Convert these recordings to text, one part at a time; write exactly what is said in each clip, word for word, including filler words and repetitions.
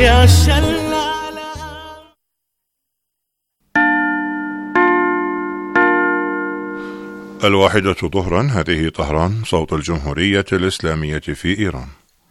يا شلالة. الواحدة ظهرا، هذه طهران، صوت الجمهورية الإسلامية في إيران.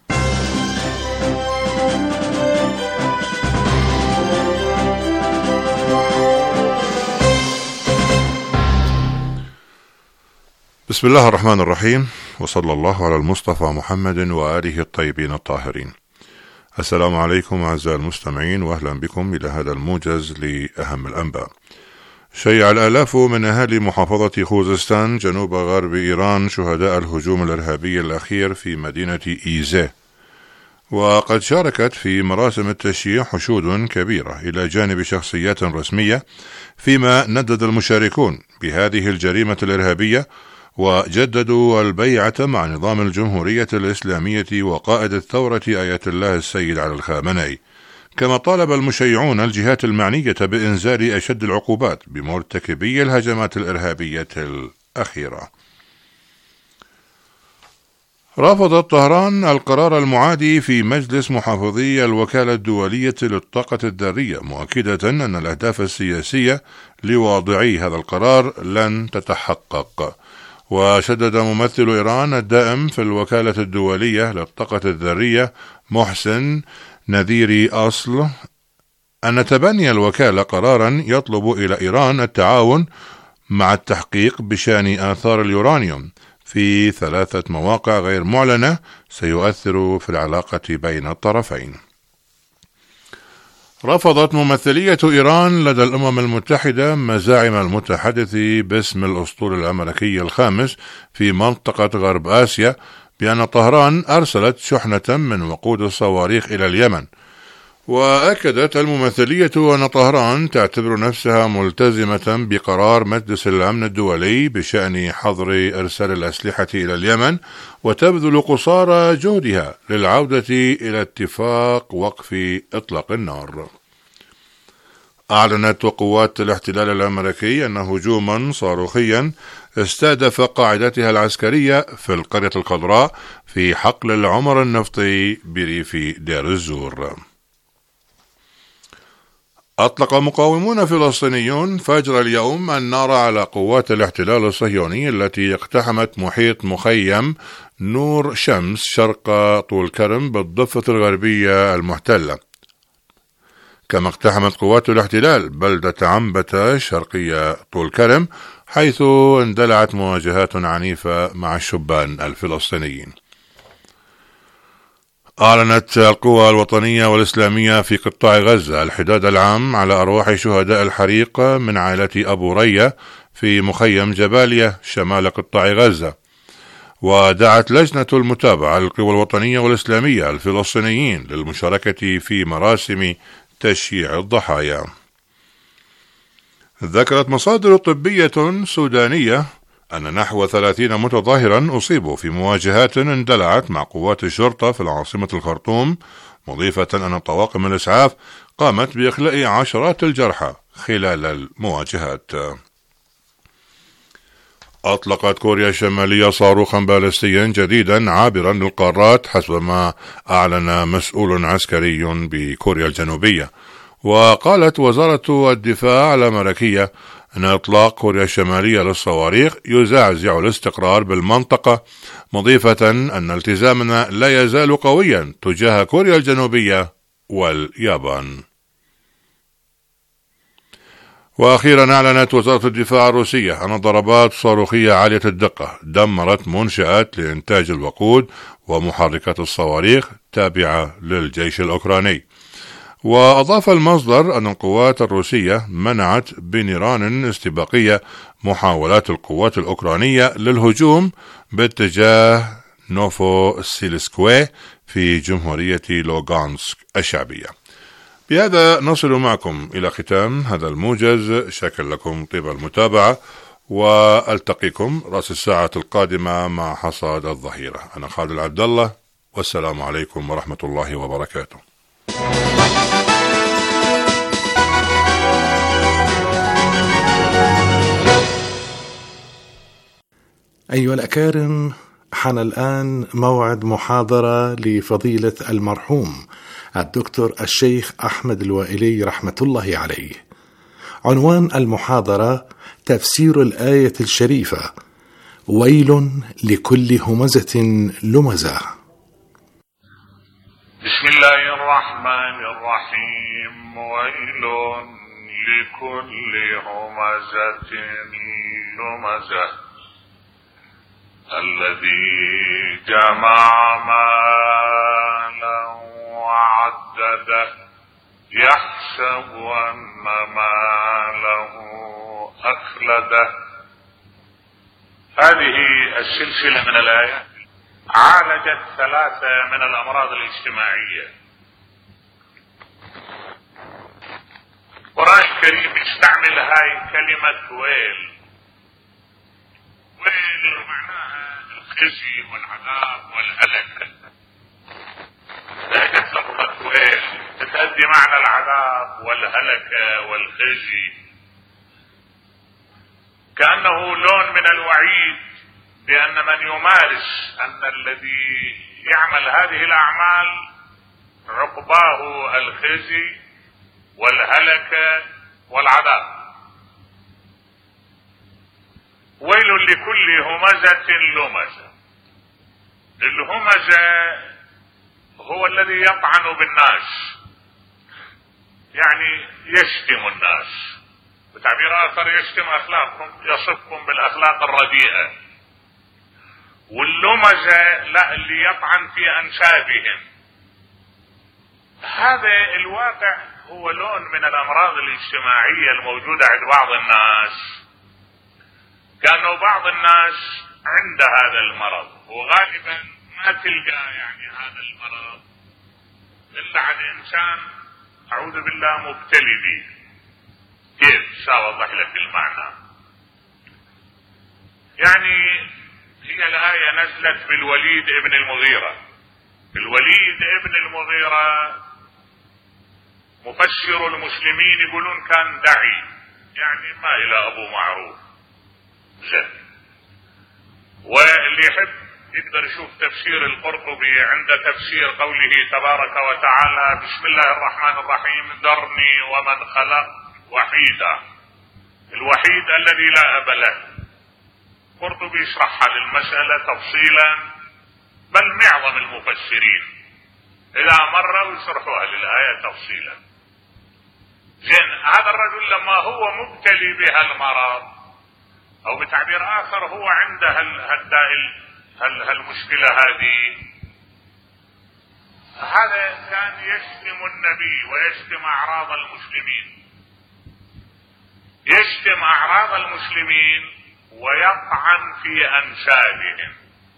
بسم الله الرحمن الرحيم، وصلى الله على المصطفى محمد وآله الطيبين الطاهرين. السلام عليكم أعزائي المستمعين، وأهلا بكم إلى هذا الموجز لأهم الأنباء. شيع الآلاف من أهالي محافظة خوزستان جنوب غرب إيران شهداء الهجوم الإرهابي الأخير في مدينة إيزيه، وقد شاركت في مراسم التشييع حشود كبيرة إلى جانب شخصيات رسمية، فيما ندد المشاركون بهذه الجريمة الإرهابية وجددوا البيعة مع نظام الجمهورية الإسلامية وقائد الثورة آية الله السيد علي الخامنئي. كما طالب المشيعون الجهات المعنية بإنزال أشد العقوبات بمرتكبي الهجمات الإرهابية الأخيرة. رفضت طهران القرار المعادي في مجلس محافظي الوكالة الدولية للطاقة الذرية، مؤكدة أن الأهداف السياسية لواضعي هذا القرار لن تتحقق. وشدد ممثل إيران الدائم في الوكالة الدولية للطاقة الذرية محسن نذيري أصل أن تبني الوكالة قرارا يطلب إلى إيران التعاون مع التحقيق بشأن آثار اليورانيوم في ثلاثة مواقع غير معلنة سيؤثر في العلاقة بين الطرفين. رفضت ممثلية إيران لدى الأمم المتحدة مزاعم المتحدث باسم الأسطول الأمريكي الخامس في منطقة غرب آسيا بأن طهران أرسلت شحنة من وقود الصواريخ إلى اليمن. وأكدت الممثلية أن طهران تعتبر نفسها ملتزمة بقرار مجلس الأمن الدولي بشأن حظر إرسال الأسلحة إلى اليمن، وتبذل قصارى جهدها للعودة إلى اتفاق وقف إطلاق النار. أعلنت قوات الاحتلال الأمريكي أن هجوما صاروخيا استهدف قاعدتها العسكرية في القرية الخضراء في حقل العمر النفطي بريف دير الزور. أطلق مقاومون فلسطينيون فجر اليوم النار على قوات الاحتلال الصهيوني التي اقتحمت محيط مخيم نور شمس شرق طول كرم بالضفة الغربية المحتلة. كما اقتحمت قوات الاحتلال بلدة عنبتة شرقية طول كرم، حيث اندلعت مواجهات عنيفة مع الشبان الفلسطينيين. أعلنت القوى الوطنية والإسلامية في قطاع غزة الحداد العام على أرواح شهداء الحريق من عائلة أبو ريا في مخيم جبالية شمال قطاع غزة. ودعت لجنة المتابعة للقوى الوطنية والإسلامية الفلسطينيين للمشاركة في مراسم تشييع الضحايا. ذكرت مصادر طبية سودانية أن نحو ثلاثين متظاهرا أصيبوا في مواجهات اندلعت مع قوات الشرطة في العاصمة الخرطوم، مضيفة أن طواقم الإسعاف قامت بإخلاء عشرات الجرحى خلال المواجهات. أطلقت كوريا الشمالية صاروخا باليستيا جديدا عابرا للقارات حسب ما أعلن مسؤول عسكري بكوريا الجنوبية. وقالت وزارة الدفاع الأمريكية أن إطلاق كوريا الشمالية للصواريخ يزعزع الاستقرار بالمنطقة، مضيفة أن التزامنا لا يزال قويا تجاه كوريا الجنوبية واليابان. وأخيرا أعلنت وزارة الدفاع الروسية أن ضربات صاروخية عالية الدقة دمرت منشآت لإنتاج الوقود ومحركات الصواريخ تابعة للجيش الأوكراني. وأضاف المصدر أن القوات الروسية منعت بنيران استباقية محاولات القوات الأوكرانية للهجوم باتجاه نوفو سيلسكوي في جمهورية لوغانسك الشعبية. بهذا نصل معكم إلى ختام هذا الموجز، شكر لكم طيب المتابعة، وألتقيكم رأس الساعة القادمة مع حصاد الظهيرة. أنا خالد العبد الله، والسلام عليكم ورحمة الله وبركاته. أيها الأكارم، حان الآن موعد محاضرة لفضيلة المرحوم الدكتور الشيخ أحمد الوائلي رحمة الله عليه. عنوان المحاضرة تفسير الآية الشريفة: ويل لكل همزة لمزة. بسم الله الرحمن الرحيم. ويل لكل همزة لمزة الذي جمع مالا وعدده يحسب أن ماله أخلده. هذه السلسلة من الآيات عالجت ثلاثة من الأمراض الاجتماعية. القرآن الكريم يستعمل هاي كلمة ويل. ويل معناها الخزي والعذاب والهلك. لهجة لفظة ويل تتأدي معنى العذاب والهلك والخزي، كأنه لون من الوعيد بأن من يمارس أن الذي يعمل هذه الأعمال عقباه الخزي والهلك والعذاب. ويل لكل همزة لمزة. الهمزة هو الذي يطعن بالناس، يعني يشتم الناس، بتعبير آخر يشتم أخلاقهم، يصفهم بالأخلاق الرديئة. واللمزة لا، اللي يطعن في أنسابهم. هذا الواقع هو لون من الأمراض الاجتماعية الموجودة عند بعض الناس، كأنه بعض الناس عند هذا المرض، وغالبا ما تلقى يعني هذا المرض إلا عن إنسان أعوذ بالله مبتلي به. كيف سأوضح لك المعنى؟ يعني هي الآية نزلت بالوليد ابن المغيرة. الوليد ابن المغيرة مفسر المسلمين يقولون كان داعي، يعني ما إلى أبو معروف زين. واللي يحب يقدر يشوف تفسير القرطبي عند تفسير قوله تبارك وتعالى: بسم الله الرحمن الرحيم، ذرني ومن خلق وحيدا. الوحيد الذي لا أب له. القرطبي يشرحها للمسألة تفصيلا، بل معظم المفسرين إذا مروا يشرحوها للآية تفصيلا. زين، هذا الرجل لما هو مبتلي بها المرض، أو بتعبير آخر هو عنده هالمشكلة هذه، هذا كان يشتم النبي ويشتم أعراض المسلمين، يشتم أعراض المسلمين ويطعن في أنسابهم.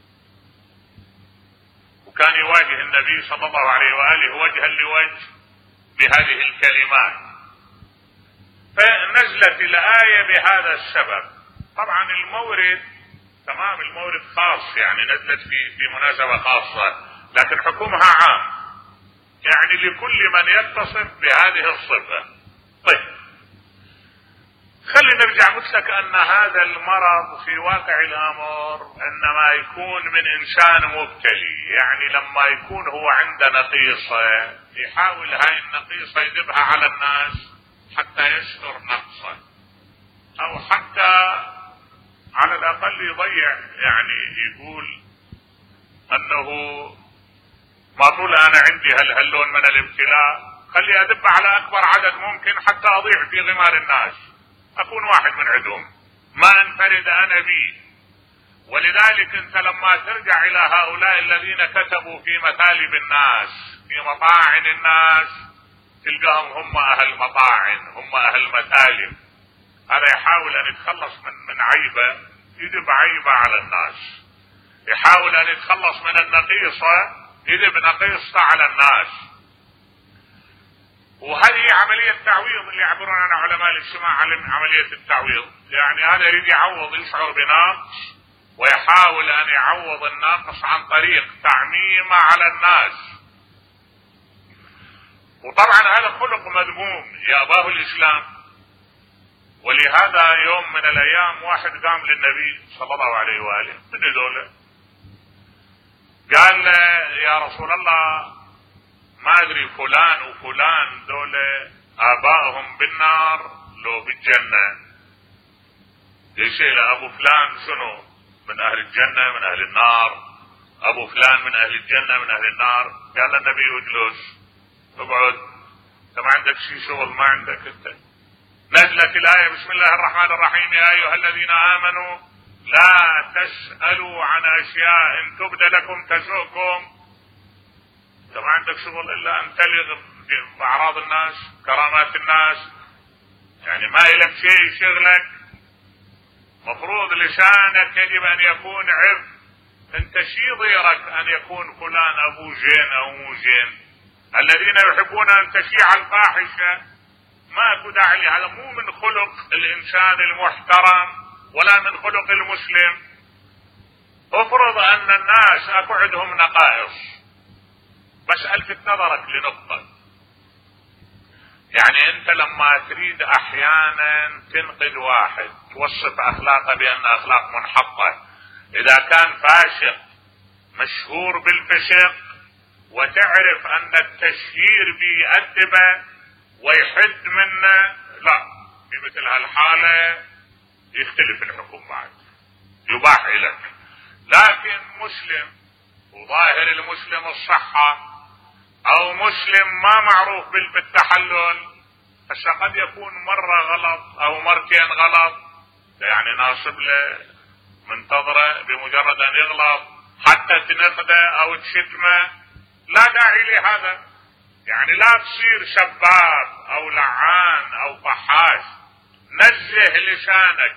وكان يواجه النبي صلى الله عليه وآله وجها لوجه بهذه الكلمات. فنزلت الآية بهذا السبب. طبعا المورد تمام، المورد خاص، يعني نزلت في في مناسبة خاصة، لكن حكمها عام، يعني لكل من يتصف بهذه الصفة. طيب، خلينا نرجع مثلك أن هذا المرض في واقع الأمر إنما يكون من إنسان مبتلي، يعني لما يكون هو عنده نقيصة يحاول هاي النقيصة يذبها على الناس حتى يستر نقصه، أو حتى على الأقل يضيع، يعني يقول أنه ما طول أنا عندي هاللون من الابتلاء، خلي أدب على أكبر عدد ممكن حتى أضيع في غمار الناس، أكون واحد من عندهم، ما انفرد أنا بي. ولذلك أنت لما ترجع إلى هؤلاء الذين كتبوا في مثالب الناس، في مطاعن الناس، تلقاهم هم أهل مطاعن، هم أهل مثالب. هذا يحاول أن يتخلص من من عيبة، يذب عيبة على الناس، يحاول أن يتخلص من النقيصة، يذب نقيصة على الناس. وهذه عملية تعويض اللي يعبرون عنها علماء الاجتماع عملية التعويض، يعني هذا يريد يعوض، يشعر بنقص ويحاول أن يعوض الناقص عن طريق تعميمه على الناس. وطبعا هذا خلق مذموم يأباه الإسلام. ولهذا يوم من الأيام واحد قام للنبي صلى الله عليه وآله: من دولة قال يا رسول الله ما ادري فلان وفلان دول ابائهم بالنار لو بالجنة. ليش ابو فلان شنو من اهل الجنة من اهل النار؟ ابو فلان من اهل الجنة من اهل النار. قال النبي اجلس اقعد انت ما عندك شي شغل ما عندك انت. نزلت الايه بسم الله الرحمن الرحيم يا ايها الذين امنوا لا تسألوا عن اشياء ان تبد لكم تسؤكم. انت ما عندك شغل الا ان تلغ باعراض الناس كرامات الناس، يعني ما لك شيء شغلك. مفروض لسانك يجب ان يكون عرض. انت شي ضيرك ان يكون فلان ابو زين او مو زين؟ الذين يحبون ان تشيع الفاحشة ما داعي، هذا مو من خلق الانسان المحترم ولا من خلق المسلم. افرض ان الناس اكو عندهم نقائص، بس الفت نظرك لنقطة. يعني انت لما تريد احيانا تنقد واحد توصف اخلاقه بان اخلاق منحطة، اذا كان فاسق مشهور بالفسق وتعرف ان التشهير بيأدبه ويحد منه، لا، في مثل هالحالة يختلف الحكم بعد يباح لك. لكن مسلم وظاهر المسلم الصحة او مسلم ما معروف بالتحلل، هسه قد يكون مرة غلط او مرتين غلط، يعني ناصب له منتظرة بمجرد ان يغلط حتى تنقده او تشتمه، لا داعي لهذا. يعني لا تصير سباب او لعان او فحاش، نزه لسانك.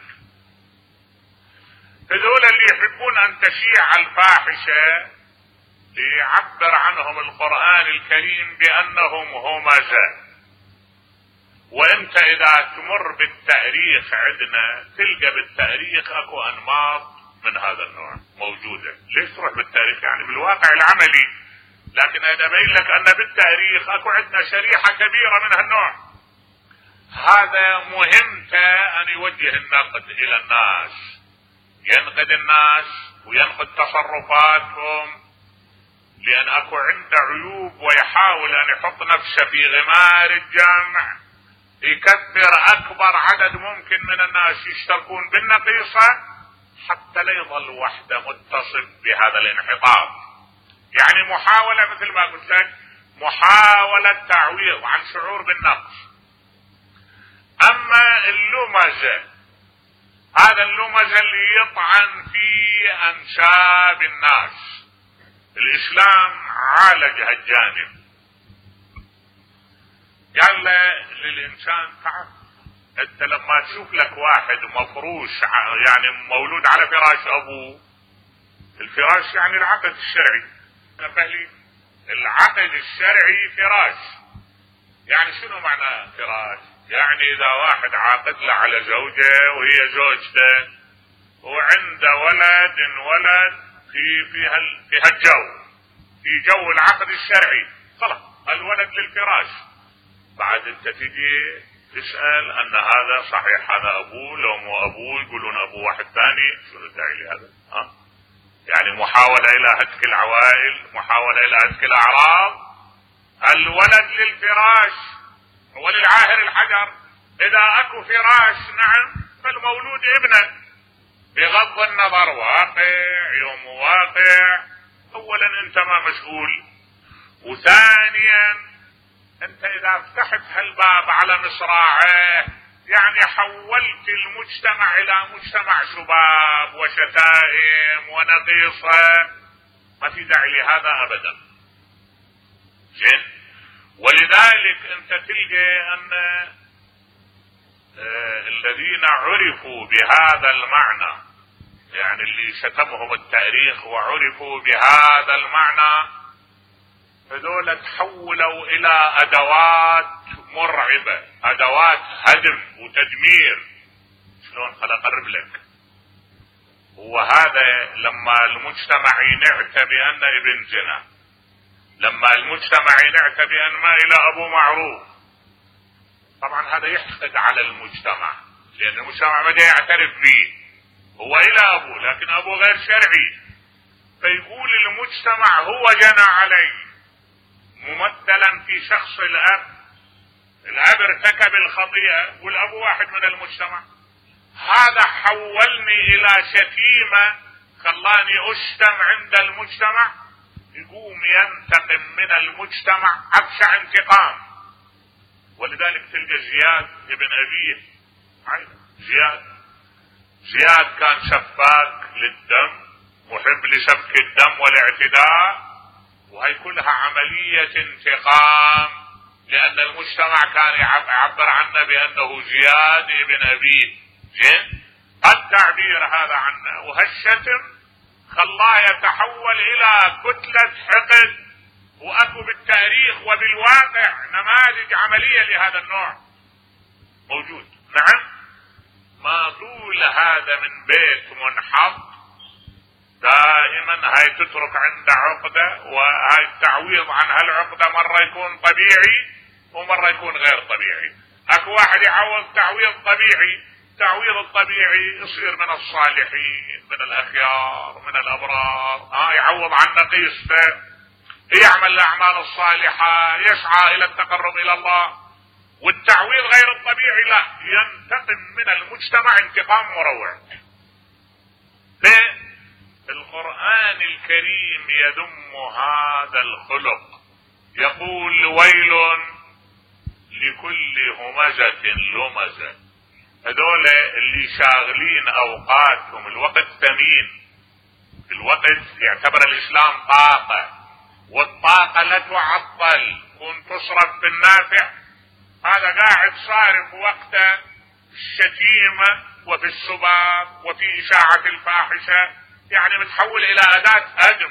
هذول اللي يحبون ان تشيع الفاحشة ليعبر عنهم القرآن الكريم بانهم همزة. وانت اذا تمر بالتاريخ عندنا تلقى بالتاريخ اكو انماط من هذا النوع موجودة. ليش تروح بالتاريخ؟ يعني بالواقع العملي. لكن انا ابين لك ان بالتاريخ اكو عندنا شريحة كبيرة من هالنوع. هذا مهمته ان يوجه النقد الى الناس، ينقد الناس وينقد تصرفاتهم، لان اكو عنده عيوب ويحاول ان يحط نفسه في غمار الجمع، يكثر اكبر عدد ممكن من الناس يشتركون بالنقيصة حتى لا يظل وحده متصف بهذا الانحطاط. يعني محاولة مثل ما قلت لك، محاولة تعويض عن شعور بالنقص. اما اللمزة، هذا اللمزة اللي يطعن في انساب الناس، الاسلام عالج هالجانب. قال للانسان تعال انت لما تشوف لك واحد مفروش يعني مولود على فراش ابوه، الفراش يعني العقد الشرعي، فهلي العقد الشرعي فراش. يعني شنو معنى فراش؟ يعني اذا واحد عاقد له على زوجه وهي زوجته وعنده ولد ولد في في هال في هالجو، في جو العقد الشرعي، خلاص الولد للفراش. بعد انت تجي تسأل ان هذا صحيح هذا ابوه لو مو ابوه، يقولون ابوه واحد ثاني، شنو الداعي لهذا؟ ها؟ يعني محاولة الى هتك العوائل، محاولة الى هتك الاعراض. الولد للفراش وللعاهر الحجر. اذا اكو فراش نعم فالمولود ابنه، بغض النظر واقع يوم واقع. اولا انت ما مسؤول، وثانيا انت اذا فتحت هالباب على مصراعيه يعني حولت المجتمع الى مجتمع شباب وشتائم ونقيصة، ما في داعي لهذا ابدا. زين، ولذلك انت تلقى ان آه الذين عرفوا بهذا المعنى، يعني اللي شتمهم التاريخ وعرفوا بهذا المعنى، هذول تحولوا الى ادوات مرعبة، ادوات هدم وتدمير. شلون؟ خل اقرب لك. وهذا لما المجتمع ينعت بان ابن زنا، لما المجتمع ينعت بان ما الى ابو معروف، طبعا هذا يحقد على المجتمع، لان المجتمع بدا يعترف به، هو الى ابوه لكن ابوه غير شرعي. فيقول المجتمع هو جنى علي، ممثلا في شخص الأب. الأب ارتكب الخطيئة والأب واحد من المجتمع. هذا حولني إلى شتيمة، خلاني أشتم عند المجتمع. يقوم ينتقم من المجتمع أبشع انتقام. ولذلك تلقى زياد ابن أبيه، زياد زياد كان سفاك للدم، محب لسفك الدم والاعتداء، وهي كلها عملية انتقام، لأن المجتمع كان يعبر عنه بأنه زياد ابن أبيه. زين؟ التعبير هذا عنه، وهالشتم خلاه يتحول إلى كتلة حقد. وأكو بالتاريخ وبالواقع نماذج عملية لهذا النوع موجود. نعم، ما طول هذا من بيت منحط دائما هاي تترك عند عقدة، وهاي التعويض عن هالعقدة مرة يكون طبيعي ومرة يكون غير طبيعي. اكو واحد يعوض تعويض طبيعي، التعويض الطبيعي يصير من الصالحين، من الاخيار، من الابرار، ها يعوض عن نقيصته، يعمل الاعمال الصالحة، يسعى الى التقرب الى الله. والتعويض غير الطبيعي لا، ينتقم من المجتمع انتقام مروع. ليه؟ القرآن الكريم يذم هذا الخلق، يقول ويل لكل همزة لمزة. هذول اللي شاغلين اوقاتهم، الوقت ثمين، الوقت يعتبر الاسلام طاقة، والطاقة لا تعطل، كن تصرف في النافع. هذا قاعد صارف وقته في الشتيمة وفي السباب وفي إشاعة الفاحشة، يعني متحول إلى أداة هدم.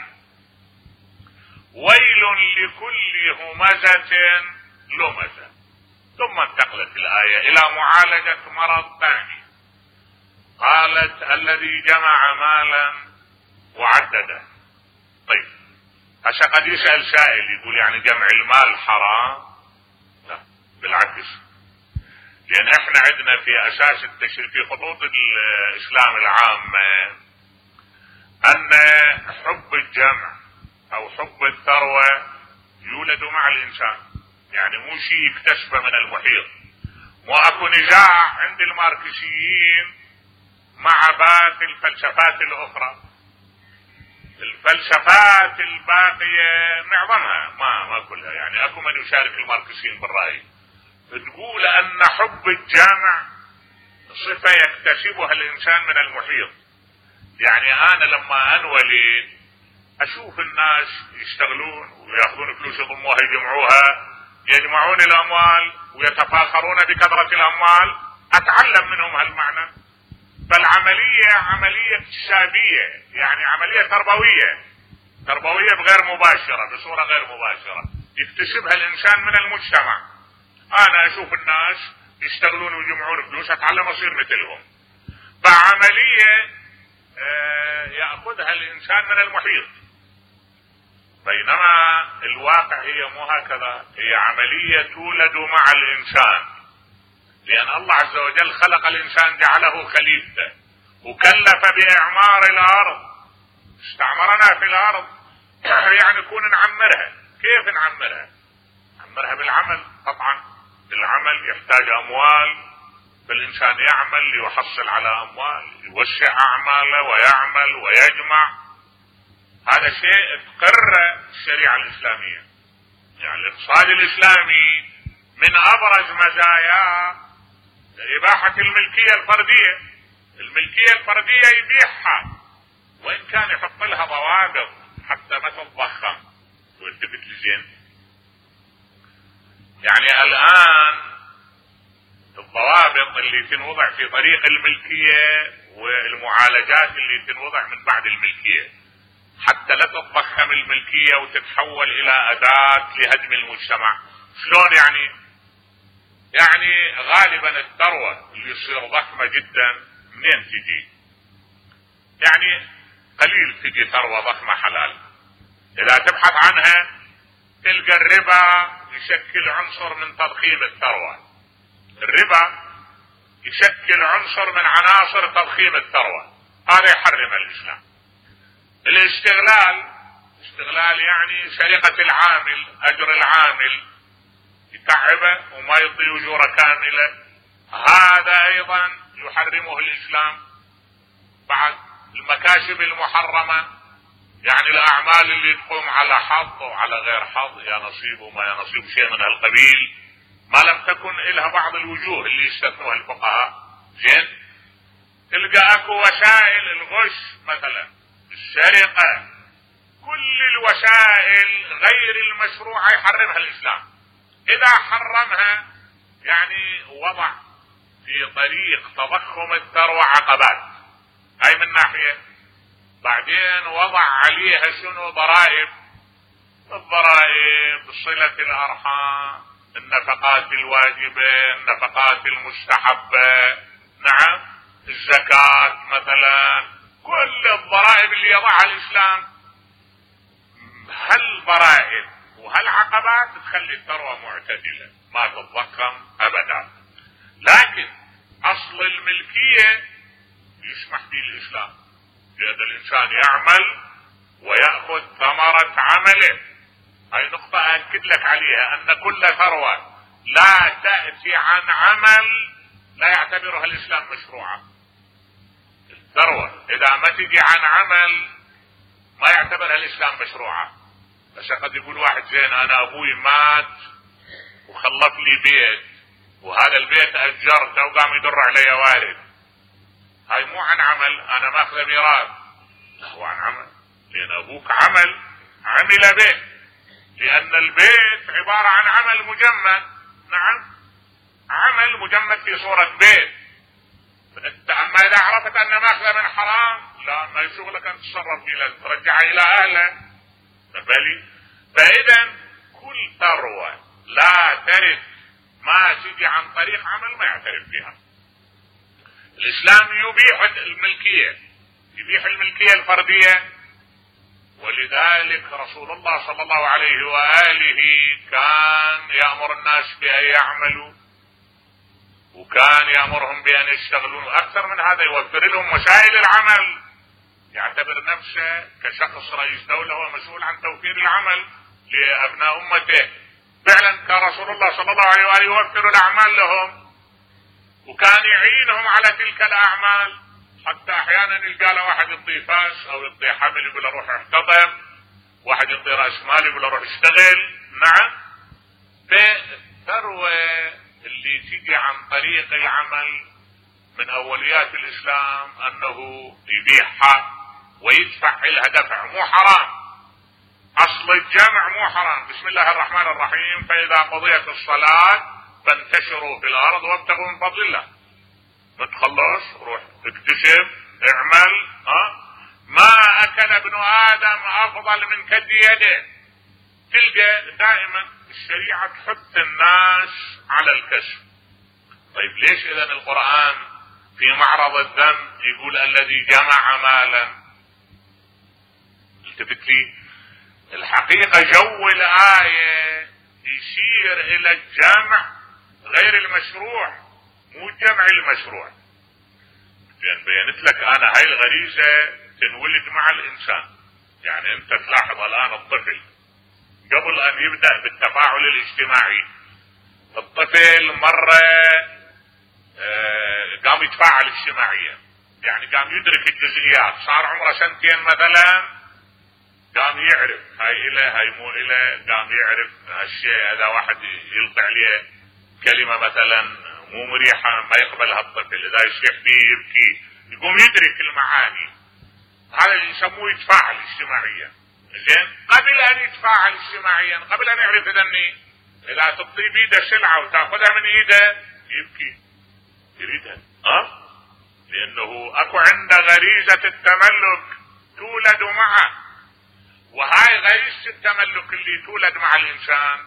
ويل لكل همزة لمزة. ثم انتقلت الآية إلى معالجة مرض ثاني. قالت الذي جمع مالا وعدده. طيب هسه قد يسأل سائل يقول يعني جمع المال حرام؟ لا بالعكس، لأن احنا عندنا في أساس التشريع في خطوط الإسلام العامة أن حب الجمع أو حب الثروة يولد مع الإنسان، يعني مو شيء يكتسبه من المحيط. مو اكو نزاع عند الماركسيين مع باقي الفلسفات الأخرى. الفلسفات الباقية معظمها ما ما كلها، يعني اكو من يشارك الماركسيين بالرأي، تقول ان حب الجامع صفة يكتسبها الانسان من المحيط. يعني انا لما انولد اشوف الناس يشتغلون وياخذون فلوس يضموها يجمعوها، يجمعون الاموال ويتفاخرون بكثرة الاموال، اتعلم منهم هالمعنى. فالعملية عملية اكتسابية، يعني عملية تربوية، تربوية بغير مباشرة، بصورة غير مباشرة يكتسبها الانسان من المجتمع. انا اشوف الناس يشتغلون ويجمعون فلوس، اتعلم اصير مثلهم. فعملية آه يأخذها الانسان من المحيط. بينما الواقع هي مو هكذا، هي عملية تولد مع الانسان، لأن الله عز وجل خلق الإنسان جعله خليفة وكلف بإعمار الأرض، استعمرنا في الأرض يعني نكون نعمرها. كيف نعمرها؟ نعمرها بالعمل. طبعا العمل يحتاج أموال، فالإنسان يعمل ليحصل على أموال، يوسع أعماله ويعمل ويجمع. هذا شيء تقر الشريعة الإسلامية. يعني الاقتصاد الإسلامي من أبرز مزاياه إباحة الملكية الفردية. الملكية الفردية يبيحها، وإن كان يحط لها ضوابط حتى ما تتضخم والتفت لزين. يعني الآن الضوابط اللي تنوضع في طريق الملكية والمعالجات اللي تنوضع من بعد الملكية حتى لا تتضخم الملكية وتتحول إلى أداة لهدم المجتمع. شلون يعني؟ يعني غالبا الثروة اللي يصير ضخمة جدا منين تجي؟ يعني قليل تجي ثروة ضخمة حلال. اذا تبحث عنها تلقى الربا يشكل عنصر من تضخيم الثروة. الربا يشكل عنصر من عناصر تضخيم الثروة، هذا يحرم الاسلام. الاستغلال، استغلال يعني سرقة العامل، اجر العامل يتعبه وما يعطي اجوره كاملة، هذا ايضا يحرمه الاسلام. بعد المكاسب المحرمة، يعني الاعمال اللي تقوم على حظ وعلى غير حظ، يا نصيب وما يا نصيب، شيء من هالقبيل، ما لم تكن لها بعض الوجوه اللي يستثنوها الفقهاء. زين، تلقى اكو وسائل الغش مثلا، السرقة، كل الوسائل غير المشروعة يحرمها الاسلام. اذا حرمها يعني وضع في طريق تضخم الثروة عقبات، هاي من ناحية. بعدين وضع عليها شنو؟ ضرائب، الضرائب، صلة الارحام، النفقات الواجبة، النفقات المستحبة، نعم، الزكاة مثلا، كل الضرائب اللي يضعها الاسلام. هالضرائب وهالعقبات تخلي الثروة معتدلة، ما تتضخم ابدا. لكن اصل الملكية يسمح به الاسلام، لان الانسان يعمل ويأخذ ثمرة عمله. هاي نقطة أأكد لك عليها، أن كل ثروة لا تأتي عن عمل لا يعتبرها الإسلام مشروعة. الثروة إذا ما تجي عن عمل ما يعتبرها الإسلام مشروعة. بس قد يقول واحد زين أنا أبوي مات وخلف لي بيت، وهذا البيت أجرته وقام يدر علي وارد، هاي مو عن عمل، أنا ماخذ ميراث. لا، هو عن عمل، لأن أبوك عمل عمل به، لأن البيت عبارة عن عمل مجمد. نعم، عمل مجمد في صورة بيت. أما إذا عرفت أن ماخذة من حرام، لا، ما يشغلك أن تتصرف فيه، لازم ترجعها إلى أهله. بالي. فإذا كل ثروة لا ترث ما تجي عن طريق عمل ما يعترف بها. الإسلام يبيح الملكية، يبيح الملكية الفردية، ولذلك رسول الله صلى الله عليه وآله كان يأمر الناس بأن يعملوا، وكان يأمرهم بأن يشتغلون، وأكثر من هذا يوفر لهم وسائل العمل. يعتبر نفسه كشخص رئيس دولة هو مسؤول عن توفير العمل لأبناء أمته. فعلا كان رسول الله صلى الله عليه وآله يوفر الأعمال لهم، وكان يعينهم على تلك الأعمال. حتى احيانا يلقى له واحد يعطيه فاس او يعطيه حمل يقول له روح احتطب، واحد يعطيه راس مال يقول له روح اشتغل. نعم، فالثروة اللي تيجي عن طريق العمل من اوليات الاسلام انه يبيعها ويدفع لها دفع، مو حرام. اصل الجمع مو حرام. بسم الله الرحمن الرحيم، فاذا قضيت الصلاة فانتشروا في الارض وابتغوا من فضل الله. بتخلص روح اكتشف اعمل. ها ما اكل ابن ادم افضل من كد يده. تلقى دائما الشريعة تحث الناس على الكسب. طيب ليش اذا القرآن في معرض الذم يقول الذي جمع مالا؟ التفت لي الحقيقة جو الآية يشير الى الجمع غير المشروع، مو الجمع المشروع. لان بينت لك انا هاي الغريزة تنولد مع الانسان. يعني انت تلاحظ الان الطفل قبل ان يبدأ بالتفاعل الاجتماعي، الطفل مرة آه قام يتفاعل اجتماعيا، يعني قام يدرك الجزئيات، صار عمره سنتين مثلا قام يعرف هاي إله هاي مو إله، قام يعرف هالشيء. هذا واحد يلقي عليه كلمة مثلا مو مريحة ما يقبلها الطفل، اذا يصيح فيه يبكي، يقوم يدرك المعاني. هذا اللي يسموه يتفاعل اجتماعيا. زين، قبل ان يتفاعل اجتماعيا، قبل ان يعرف ذني، اذا تطي بيده سلعة وتاخذها من ايده يبكي، يريدها. ها لانه اكو عنده غريزة التملك تولد معه، وهاي غريزة التملك اللي تولد مع الانسان.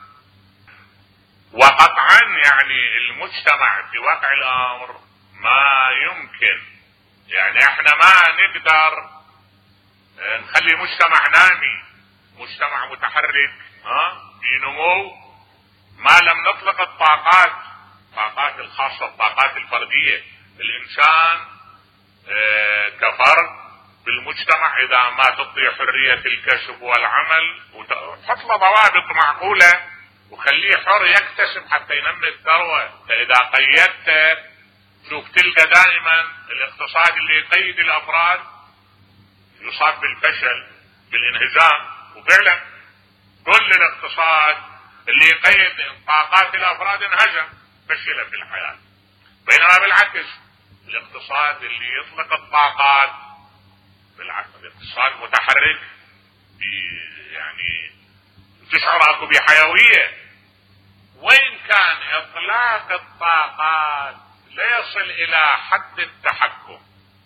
وقطعا يعني المجتمع في واقع الامر ما يمكن، يعني احنا ما نقدر نخلي مجتمع نامي، مجتمع متحرك ها بنمو، ما لم نطلق الطاقات، الطاقات الخاصة، الطاقات الفردية. الانسان اه كفرد بالمجتمع إذا ما تعطي حرية الكسب والعمل وتحط له ضوابط معقولة وخليه حر يكتسب حتى ينمي الثروة. فإذا قيدته شوف تلقى دائما الاقتصاد اللي يقيد الأفراد يصاب بالفشل بالانهزام، وفعلا كل الاقتصاد اللي يقيد طاقات الأفراد انهزم فشل في الحياة. بينما بالعكس الاقتصاد اللي يطلق الطاقات بالعكس الاقتصاد متحرك يعني تشعر اكو بحيوية. وين كان اطلاق الطاقات لا يصل الى حد التحكم.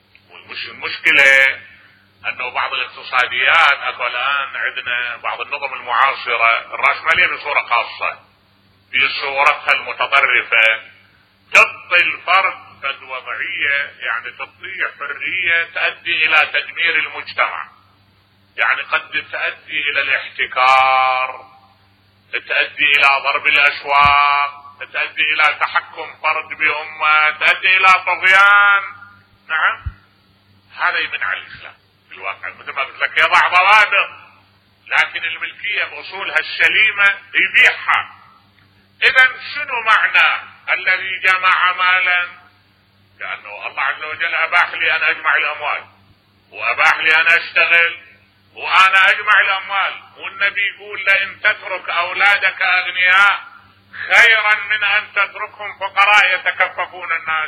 والمشكلة انه بعض الاقتصاديات اكو الان عندنا بعض النظم المعاصرة الرأسمالية بصورة خاصة في صورتها المتطرفة تعطي الفرد قد وضعية يعني تعطيه حرية تؤدي الى تدمير المجتمع، يعني قد تؤدي الى الاحتكار، تؤدي الى ضرب الاسواق، تؤدي الى تحكم فرد بأمة، تؤدي الى طغيان. نعم هذا يمنع الاسلام في الواقع مثل ما قلت لك، يضع ضوابط لكن الملكية باصولها السليمة يبيحها. اذا شنو معنى الذي جمع مالا؟ لأنه الله عز وجل أباح لي أن أجمع الأموال وأباح لي أن أشتغل وأنا أجمع الأموال، والنبي يقول لئن تترك أولادك أغنياء خيرا من أن تتركهم فقراء يتكففون الناس.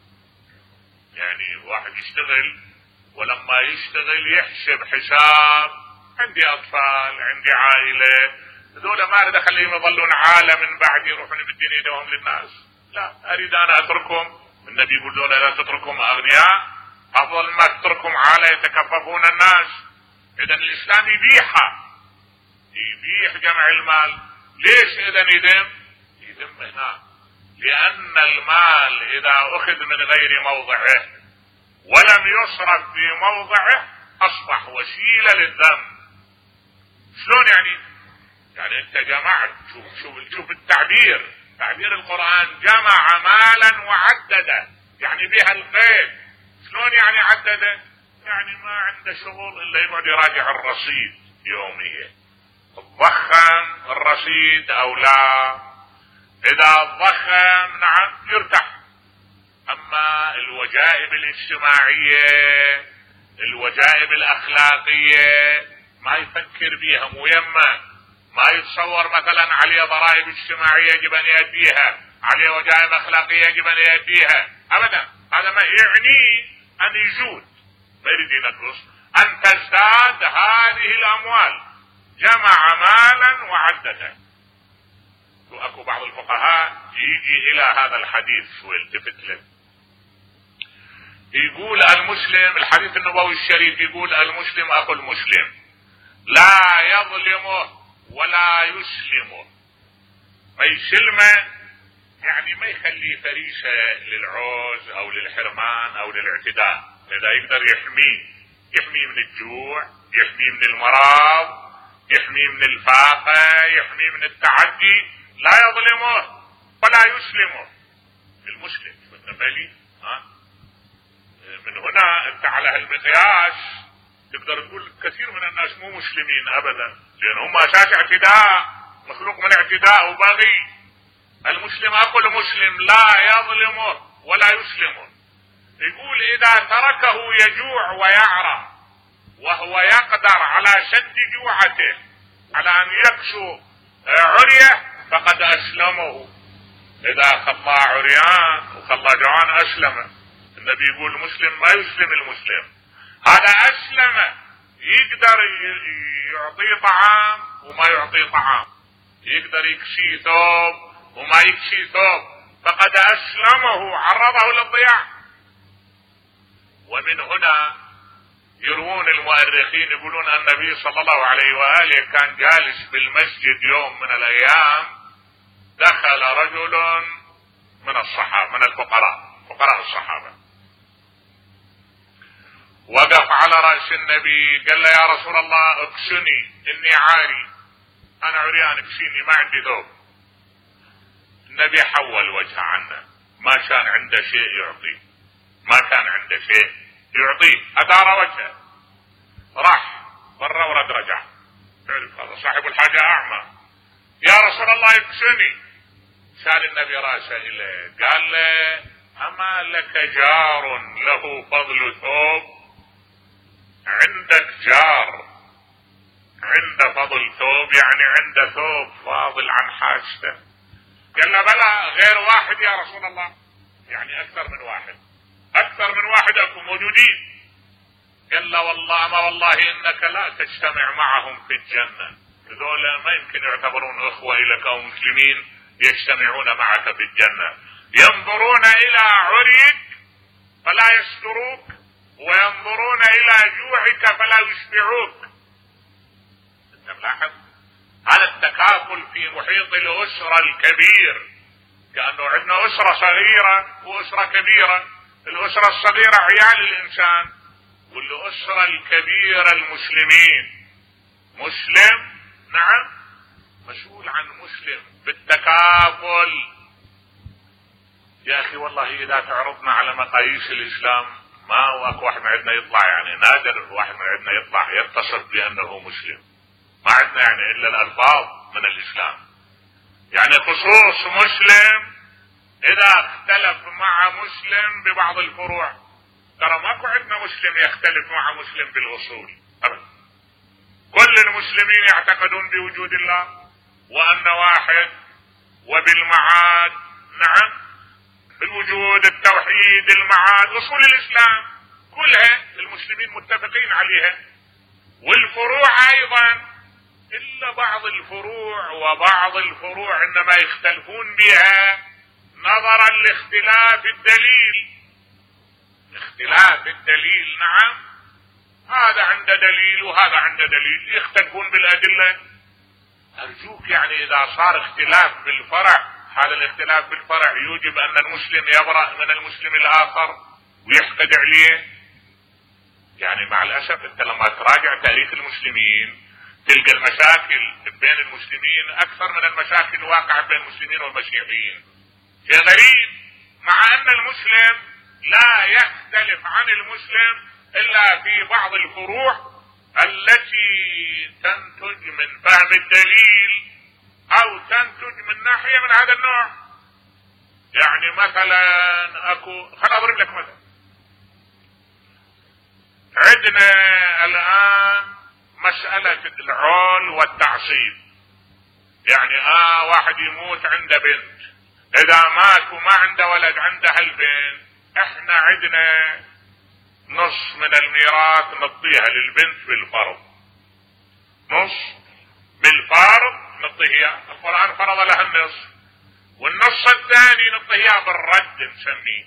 يعني واحد يشتغل ولما يشتغل يحسب حساب عندي أطفال عندي عائلة، هذول ما أريد أخليهم يظلون عالة من بعد يروحون بالدين يدوهم للناس، لا أريد أنا أتركهم. النبي يقول له لا تتركهم أغنياء أفضل ما تتركهم عالة يتكففون الناس. إذن الإسلام يبيحها، يبيح جمع المال. ليش إذن يدم؟ يدم هنا لأن المال إذا أخذ من غير موضعه ولم يصرف في موضعه أصبح وسيلة للذم. شلون يعني؟ يعني أنت جمعت، شوف شوف شوف التعبير، تعبير القرآن جمع مالا وعدده، يعني بها القيد. شلون يعني عدده؟ يعني ما عنده شغل الا يقعد يراجع الرصيد يوميا، ضخم الرصيد او لا. اذا ضخم نعم يرتاح. اما الوجائب الاجتماعية الوجائب الاخلاقية ما يفكر بيها، مو يمه. ما يتصور مثلا عليه ضرائب اجتماعية يجب ان يأديها، عليه وجائب اخلاقية يجب ان يأديها، ابدا. هذا ما يعني ان يزود، ما يريد ينقص، ان تزداد هذه الاموال. جمع مالا وعدده. واكو بعض الفقهاء يجي الى هذا الحديث ويلتفت له، يقول المسلم، الحديث النبوي الشريف يقول المسلم اخو المسلم لا يظلمه ولا يسلمه. ما يسلمه يعني ما يخليه فريسة للعوز او للحرمان او للاعتداء، اذا يقدر يحميه، يحميه من الجوع، يحميه من المرض، يحميه من الفاقة، يحميه من التعدي. لا يظلمه ولا يسلمه. المسلم بالنسبة ها من هنا انت على هالمقياس تقدر تقول كثير من الناس مو مسلمين ابدا، لان هم اساس اعتداء، مخلوق من اعتداء وبغي. المسلم اخو المسلم لا يظلمه ولا يسلمه. يقول اذا تركه يجوع ويعرى وهو يقدر على سد جوعته، على ان يكسو عريه فقد اسلمه. اذا خلاه عريان وخلاه جوعان اسلمه. النبي يقول المسلم ما يسلم المسلم، هذا اسلم، يقدر يعطيه طعام وما يعطيه طعام، يقدر يكسي ثوب وما يكسي ثوب، فقد اسلمه، عرضه للضياع. ومن هنا يروون المؤرخين يقولون النبي صلى الله عليه وآله كان جالس بالمسجد يوم من الايام، دخل رجل من الصحابة من الفقراء فقراء الصحابة، وقف على رأس النبي قال له يا رسول الله اكسني اني عاري، انا عريان اكسيني ما عندي ثوب. النبي حول وجهه عنه، ما كان عنده شيء يعطيه، ما كان عنده شيء يعطيه، ادار وجهه. راح برا ورد رجع. تعرف هذا صاحب الحاجة أعمى. يا رسول الله اكسني. شال النبي راسه إليه قال له أما لك جار له فضل ثوب؟ عندك جار عنده فضل ثوب، يعني عنده ثوب فاضل عن حاجته؟ قال له بلى، غير واحد يا رسول الله. يعني أكثر من واحد، أكثر من واحد أكون موجودين. قال له والله ما والله إنك لا تجتمع معهم في الجنة. هذول ما يمكن يعتبرون إخوة لك أو مسلمين يجتمعون معك في الجنة. ينظرون إلى عريك فلا يستروك، وينظرون إلى جوعك فلا يشبعوك. أنت ملاحظ هذا التكافل في محيط الأسرة الكبير، كأنه عندنا أسرة صغيرة وأسرة كبيرة. الأسرة الصغيرة عيال الإنسان، والأسرة الكبيرة المسلمين. مسلم نعم مسؤول عن مسلم بالتكافل. يا أخي والله إذا تعرضنا على مقاييس الإسلام ما هو أكو واحد من عندنا يطلع، يعني نادر الواحد من عندنا يطلع يتصف بأنه مسلم. ما عندنا يعني إلا الألفاظ من الإسلام. يعني خصوص مسلم إذا اختلف مع مسلم ببعض الفروع. ترى ماكو عندنا مسلم يختلف مع مسلم بالأصول أبدا. كل المسلمين يعتقدون بوجود الله وأن واحد، وبالمعاد نعم الوجود، التوحيد، المعاد، أصول الإسلام كلها المسلمين متفقين عليها. والفروع أيضا، إلا بعض الفروع، وبعض الفروع عندما يختلفون بها نظرا لاختلاف الدليل. اختلاف الدليل نعم، هذا عنده دليل وهذا عنده دليل، يختلفون بالأدلة. أرجوك يعني إذا صار اختلاف بالفرع، هذا الاختلاف بالفرع يوجب أن المسلم يبرأ من المسلم الآخر ويحقد عليه. يعني مع الأسف أنت لما تراجع تاريخ المسلمين تلقى المشاكل بين المسلمين أكثر من المشاكل الواقعة بين المسلمين والمسيحيين. شيء غريب، مع أن المسلم لا يختلف عن المسلم إلا في بعض الفروع التي تنتج من فهم الدليل أو تنتج من ناحية من هذا النوع. يعني مثلا أكو، خلنا أضرب لك مثلا. عندنا الآن مسألة العول والتعصيب. يعني آه واحد يموت عنده بنت، إذا مات وما عنده ولد عنده هالبنت، احنا عندنا نص من الميراث نعطيها للبنت بالفرض، نص بالفرض نعطيها. القرآن فرض لها النصف، والنص الثاني نعطيها بالرد نسميه،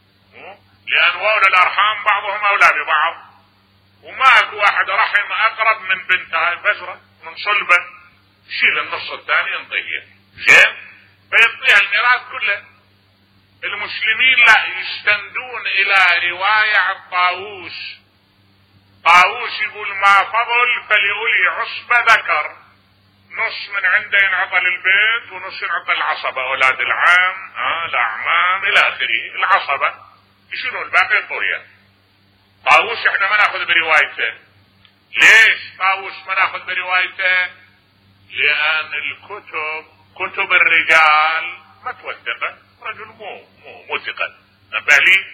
لأن أولى الأرحام بعضهم أولى ببعض، وما اكو واحد رحم أقرب من بنتها البشرة من صلبة، شيل النص الثاني نعطيها زين، فيعطيها الميراث كله. المسلمين لا، يستندون الى رواية عن طاووس. طاووس يقول ما فضل فلأولي عصبة ذكر، نص من عنده ينعطى للبنت ونص ينعطى العصبة، اولاد العام آه الاعمام الى اخره، العصبة يشيلون الباقي الطرية. طاووس احنا ما ناخذ بروايته. ليش طاووس ما ناخذ بروايته؟ لان الكتب كتب الرجال ما توثقه، رجل مو مو مو ثقة. نبه لي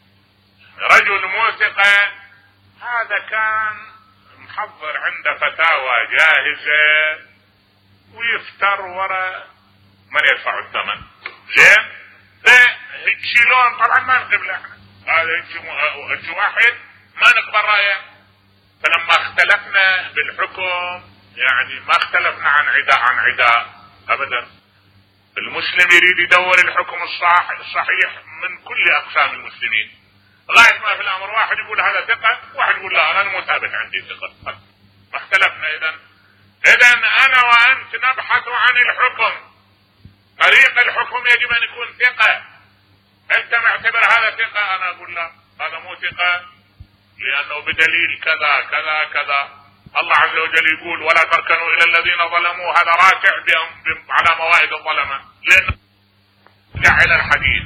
رجل مو ثقة، هذا كان محضر عنده فتاوى جاهزة ويفتر ورا من يدفع الثمن زين. فهيجيلون طبعا ما نقبل احنا، هذا هيجي واحد ما نقبل رايه. فلما اختلفنا بالحكم يعني ما اختلفنا عن عداء عن عداء ابدا. المسلم يريد يدور الحكم الصحيح من كل اقسام المسلمين، لغايه ما في الامر واحد يقول هذا ثقه، واحد يقول لا انا مو ثابت عندي ثقه. ما اختلفنا. اذا اذا انا وانت نبحث عن الحكم، طريق الحكم يجب ان يكون ثقه. انت معتبر هذا ثقه، انا اقول لا هذا مو ثقه لانه بدليل كذا كذا كذا. الله عز وجل يقول ولا تركنوا الى الذين ظلموا، هذا راكع على موائد الظلمه. لان جعل الحديث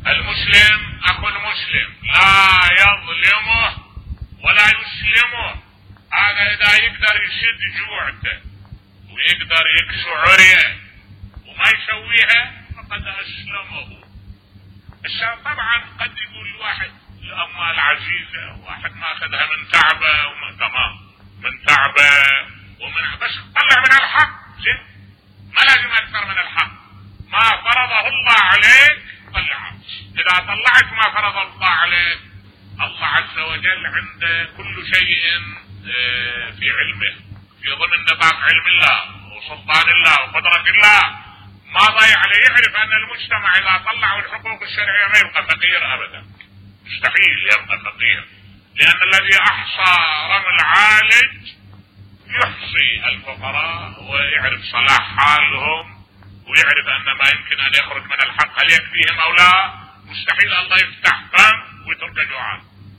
المسلم اخو المسلم لا يظلمه ولا يسلمه هذا إذا يقدر يشد جوعته ويقدر يكسو عريه وما يسويها فقد أسلمه. الشاب طبعا قد يقول الواحد الأموال عزيزة، واحد ما أخذها من تعبه ومن تمام من تعبه ومن بس طلع من الحق زين، ما لازم أكثر من الحق. ما فرضه الله عليك طلعه، إذا طلعت ما فرض الله عليك الله عز وجل عنده كل شيء في علمه، في ضمن نطاق علم الله وسلطان الله وقدرة الله. ما ضيع عليه، يعرف أن المجتمع إذا طلعوا الحقوق الشرعية ما يبقى فقير أبدا، مستحيل يبقى فقير، لأن الذي أحصى رمل عالج يحصي الفقراء ويعرف صلاح حالهم ويعرف أن ما يمكن أن يخرج من الحق هل يكفيهم أو لا. مستحيل الله يفتح فم ويترك جوعان.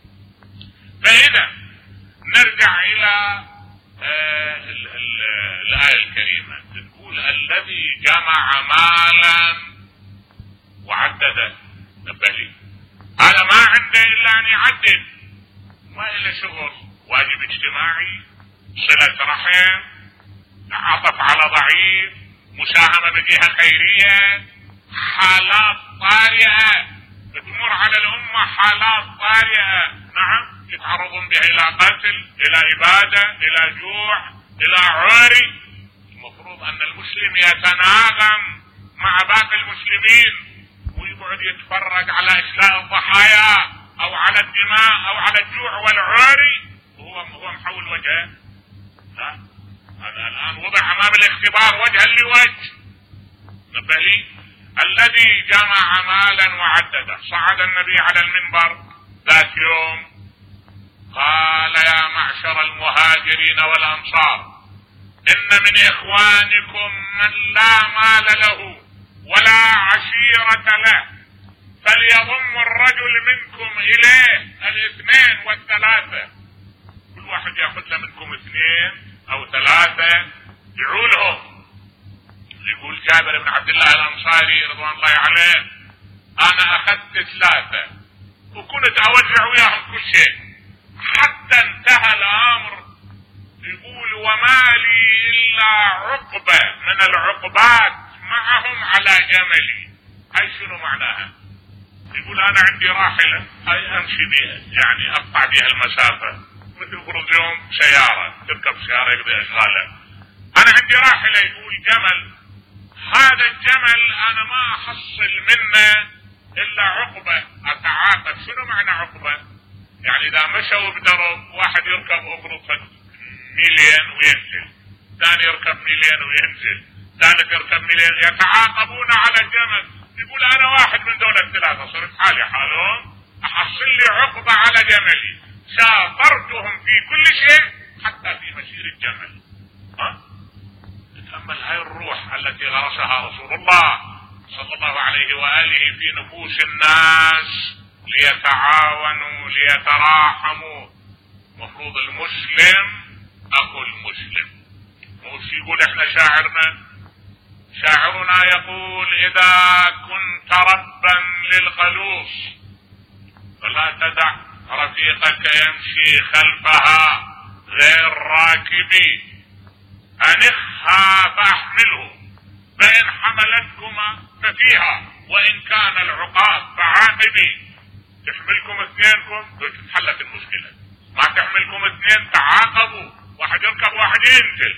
فإذا نرجع إلى آه الآية الكريمة تقول الذي جمع مالا وعدده. نبهي هذا ما عنده إلا أن يعدد، ما إلا شغل، واجب اجتماعي، صلة رحم، عطف على ضعيف، مساهمة بجهة خيرية، حالات طارئة تمر على الأمة، حالات طارئة نعم يتعرضون بها إلى قتل، إلى إبادة، إلى جوع، إلى عري. المفروض أن المسلم يتناغم مع باقي المسلمين ويقعد يتفرج على إسلاء الضحايا أو على الدماء أو على الجوع والعري وهو هو محول وجهه. لا، هذا الآن وضع أمام الاختبار وجها لوجه. نبه لي الذي جمع مالا وعدده. صعد النبي على المنبر ذات يوم قال يا معشر المهاجرين والأنصار إن من إخوانكم من لا مال له ولا عشيرة له، فليضم الرجل منكم إليه الاثنين والثلاثة. كل واحد يأخذ له منكم اثنين أو ثلاثة يعولهم. يقول جابر بن عبد الله الأنصاري رضوان الله عليه أنا أخذت ثلاثة وكنت أوزع وياهم كل شيء حتى انتهى الأمر. يقول وما لي إلا عقبة من العقبات معهم على جملي. هاي شنو معناها؟ يقول أنا عندي راحلة هاي أمشي بها، يعني أقطع بها المسافة، مثل فرض يوم سيارة تركب سيارة يقضي أشغالها. أنا عندي راحلة يقول جمل، هذا الجمل أنا ما أحصل منه إلا عقبة أتعاقب. شنو معنى عقبة؟ يعني إذا مشوا بدرب واحد يركب أفرض مليون وينزل، ثاني يركب مليون وينزل، ثالث يركب مليون، يتعاقبون على الجمل. يقول أنا واحد من دول الثلاثة صرت حالي حالهم، أحصل لي عقبة على جملي، سافرتهم في كل شيء حتى في مسير الجمل. ها؟ تتأمل هاي الروح التي غرسها رسول الله صلى الله عليه وآله في نفوس الناس ليتعاونوا ليتراحموا. مفروض المسلم أخو المسلم. مش يقول احنا شاعرنا شاعرنا يقول إذا كنت ربا للخلوص فلا تدع رفيقك يمشي خلفها غير راكبي، أنخها فأحمله فإن حملتكما ففيها وإن كان العقاب فعاقبي. تحملكم اثنينكم تتحلت المشكلة، ما تحملكم اثنين تعاقبوا، واحد يركب واحد ينزل،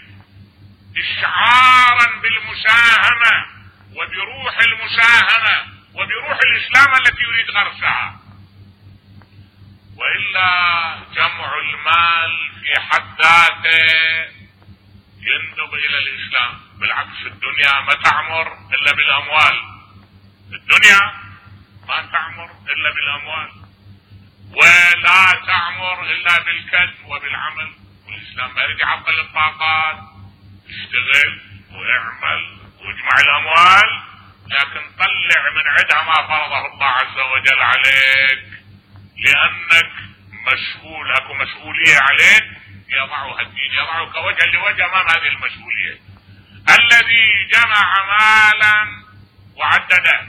إشعارا بالمساهمة وبروح المساهمة وبروح الإسلام التي يريد غرسها. وإلا جمع المال في حد ذاته يندب إلى الإسلام. بالعكس الدنيا ما تعمر إلا بالأموال، الدنيا ما تعمر إلا بالأموال ولا تعمر إلا بالكد وبالعمل. والإسلام ما يريد يعطل الطاقات، اشتغل واعمل واجمع الأموال لكن طلع من عدها ما فرضه الله عز وجل عليك، لأنك مسؤول، اكو مسؤولية عليك يضعها الدين، يضعك وجها لوجه امام هذه المسؤولية. الذي جمع مالا وعدده.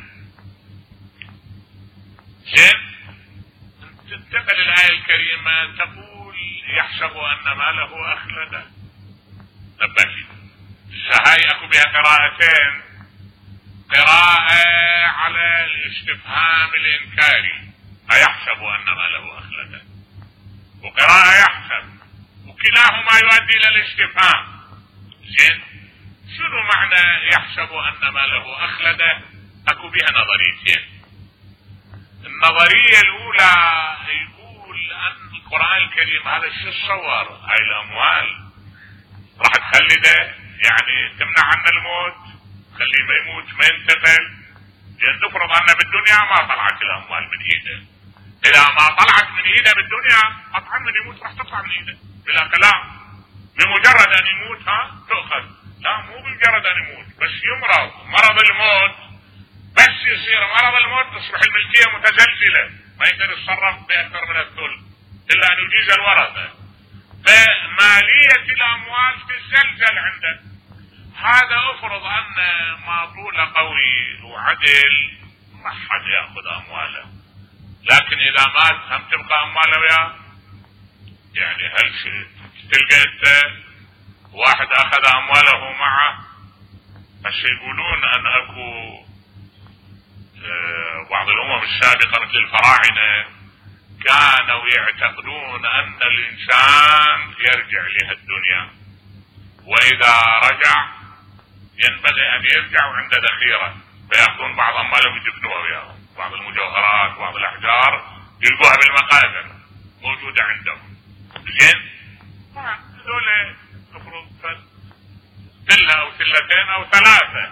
زين، تنتقل الآية الكريمة تقول يحسب أن ماله أخلده. نبهي هاي أكو بها قراءتين، قراءة على الاستفهام الإنكاري أيحسب أن ماله أخلده، وقراءة يحسب، وكلاهما يؤدي إلى الاستفهام. زين، شنو معنى يحسب أن ماله أخلده؟ أكو بها نظريتين. النظرية الأولى يقول أن القرآن الكريم هذا شو تصور؟ هاي الأموال راح تخلده، يعني تمنع عنه الموت، خليه ما يموت ما ينتقل. لأن تفرض أن بالدنيا ما طلعت الأموال من إيده، إذا ما طلعت من إيده بالدنيا قطعا من يموت راح تطلع من إيده بلا كلام. بمجرد أن يموت ها تؤخذ، لا مو بمجرد أن يموت، بس يمرض مرض الموت، بس يصير مرض الموت تصبح الملكية متزلزلة، ما يقدر يتصرف بأكثر من الثلث إلا أن يجيز الورثة، فمالية الأموال تتزلزل عنده. هذا افرض أن معطوله قوي وعدل ما حد يأخذ أمواله، لكن إذا مات هم تبقى أمواله وياه. يعني هل شيء تلقى أنت واحد أخذ أمواله معه، هالشيء يقولون أن أكو بعض الأمم السابقة مثل الفراعنة كانوا يعتقدون أن الإنسان يرجع لهالدنيا، وإذا رجع ينبغي أن يرجع وعنده ذخيرة، فيأخذون بعض أموالهم ويدفنوها وياهم، بعض المجوهرات بعض الأحجار يلقوها بالمقابر موجودة عندهم. زين، هذول تفرض تلة أو تلتين أو ثلاثة،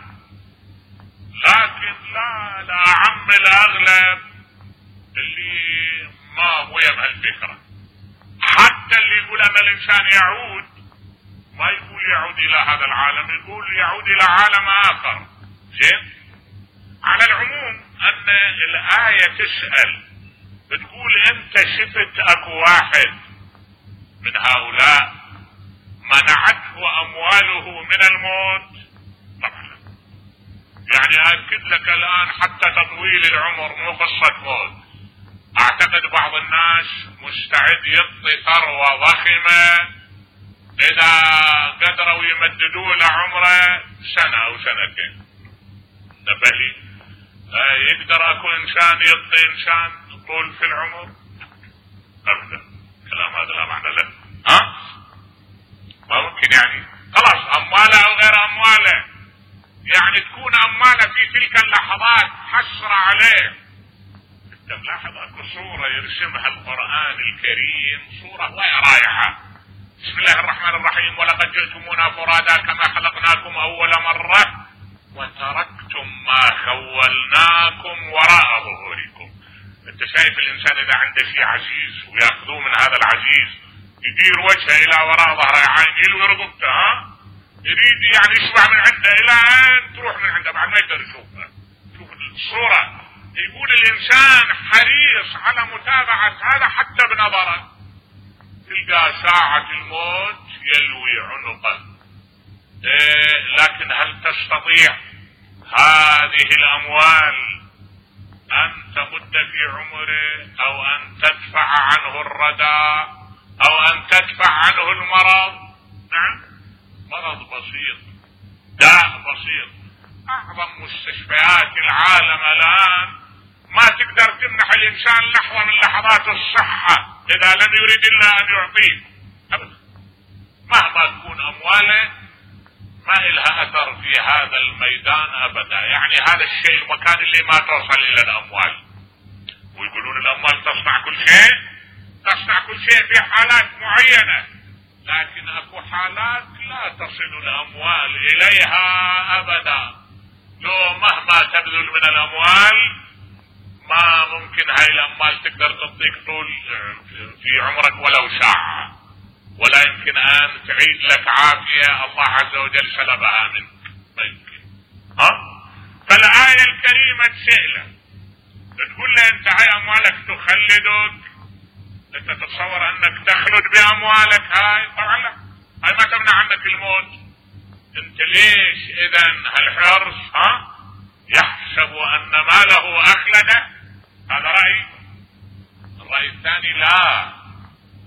لكن لا الأعم الأغلب اللي ما هو يم هالفكرة. حتى اللي يقول أن الإنسان يعود ما يقول يعود إلى هذا العالم، يقول يعود إلى عالم آخر. زين، على العموم أن الآية تسأل بتقول أنت شفت أكو واحد من هؤلاء منعته أمواله من الموت؟ طبعا يعني أكد لك الآن حتى تطويل العمر مو قصة موت. أعتقد بعض الناس مستعد يعطي ثروة ضخمة إذا قدروا يمددوا له عمره سنة أو سنتين. نبهي لا يقدر أكو إنسان يعطي إنسان طول في العمر أبدا. كلام هذا لا معنى له. ها ما ممكن، يعني خلاص أمواله أو غير أمواله، يعني تكون أمواله في تلك اللحظات حسرة عليه. تلاحظ أكو صورة يرسمها القرآن الكريم، صورة رايحة. بسم الله الرحمن الرحيم، ولقد جئتمونا فرادا كما خلقناكم أول مرة وتركتم ما خولناكم وراء ظهوركم. انت شايف الإنسان إذا عنده شيء عزيز ويأخذوه من هذا العزيز يدير وجهه إلى وراء ظهره عين ويرضبته، ها يريد يعني يشبع من عنده إلى أن تروح من عنده بعد ما يقدر يشوفها. شوف الصورة، يقول الإنسان حريص على متابعة هذا حتى بنظره، تلقى ساعة الموت يلوي عنقه. إيه، لكن هل تستطيع هذه الأموال أن تمد في عمره أو أن تدفع عنه الردى أو أن تدفع عنه المرض؟ نعم، مرض بسيط، داء بسيط. أعظم مستشفيات العالم الآن ما تقدر تمنح الإنسان لحظة من لحظات الصحة إذا لم يريد إلا أن يعطيه أبدا. مهما تكون أمواله ما إلها أثر في هذا الميدان أبدا. يعني هذا الشيء المكان اللي ما توصل إلى الأموال. ويقولون الأموال تصنع كل شيء، تصنع كل شيء في حالات معينة، لكن أكو حالات لا تصل الأموال إليها أبدا. لو مهما تبذل من الأموال ما ممكن هاي الأموال تقدر تعطيك طول في عمرك ولو ساعة، ولا يمكن أن تعيد لك عافية الله عز وجل سلبها منك، ما يمكن. ها؟ فالآية الكريمة تسأله تقول له أنت هاي أموالك تخلدك، أنت تتصور أنك تخلد بأموالك هاي؟ طبعا لا، هاي ما تمنع عنك الموت. أنت ليش إذن هالحرص؟ ها؟ يحسب أن ماله أخلده. هذا رأي. الرأي الثاني لا،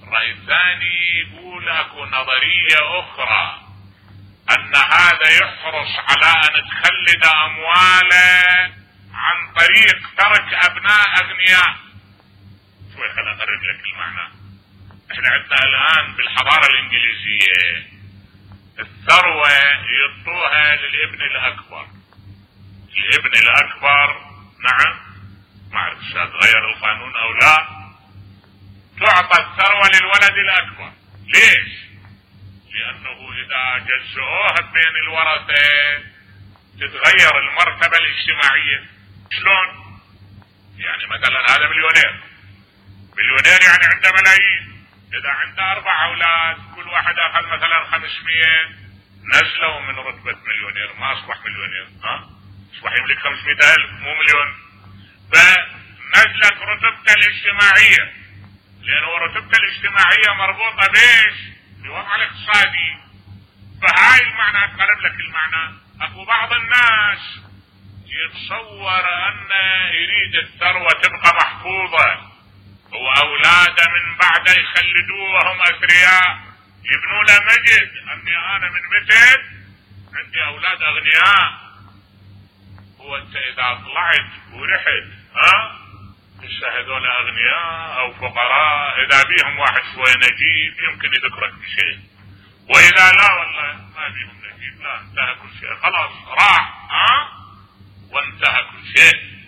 الرأي الثاني يقول اكو نظرية اخرى ان هذا يحرص على ان تخلد امواله عن طريق ترك ابناء اغنياء. شوي خليني اقرب لك المعنى. احنا عندنا الان بالحضارة الانجليزية الثروة يعطوها للابن الاكبر. الابن الاكبر نعم، ما اعرف اذا تغير القانون او لا، تعطى الثروة للولد الاكبر. ليش؟ لانه اذا جزؤوها بين الورثة تتغير المرتبة الاجتماعية. شلون؟ يعني مثلا هذا مليونير، مليونير يعني عنده ملايين، اذا عنده اربع اولاد كل واحد اخذ مثلا خمسمية، نزلوا من رتبة مليونير، ما اصبح مليونير، ها اصبح يملك خمسمية الف مو مليون، فنزلت رتبته الاجتماعية، لانه رتبته الاجتماعية مربوطة بيش؟ بوضع الاقتصادي. فهاي المعنى اقرب لك المعنى. اكو بعض الناس يتصور ان يريد الثروة تبقى محفوظة واولاده من بعده يخلدوه وهم اثرياء، يبنوا له مجد اني انا من متت عندي اولاد اغنياء. هو انت اذا طلعت ورحت ها هسه هذول اغنياء او فقراء، اذا بيهم واحد شوي نجيب يمكن يذكرك بشيء، واذا لا والله ما بيهم نجيب، لا انتهى كل شيء، خلاص راح ها وانتهى كل شيء.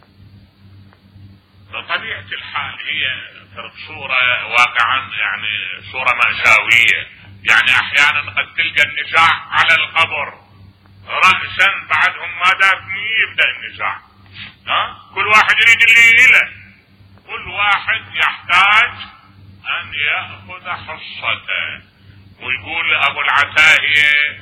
بطبيعة الحال هي صورة واقعا يعني صورة مأساوية. يعني احيانا قد تلقى النزاع على القبر رأسا بعدهم ما دافني يبدأ النزاع، ها كل واحد يريد اللي له، كل واحد يحتاج ان يأخذ حصته. ويقول ابو العتاهية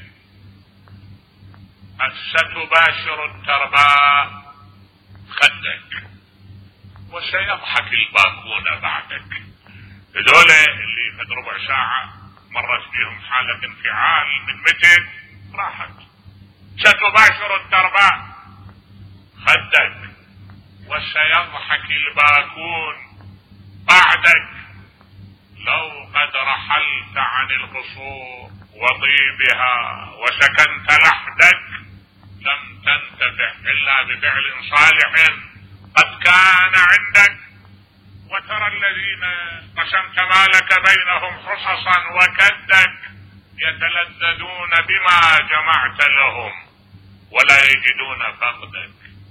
ستباشر الترباء خدك وسيضحك الباكون بعدك. هذول اللي قد ربع ساعة مرت بهم حالة انفعال من متى راحت. ستباشر الترباء خدك وسيضحك الباكون بعدك. لو قد رحلت عن القصور وطيبها وسكنت لحدك لم تنتفع الا بفعل صالح قد كان عندك. وترى الذين قسمت مالك بينهم حصصا وكدك يتلذذون بما جمعت لهم ولا يجدون فقدك.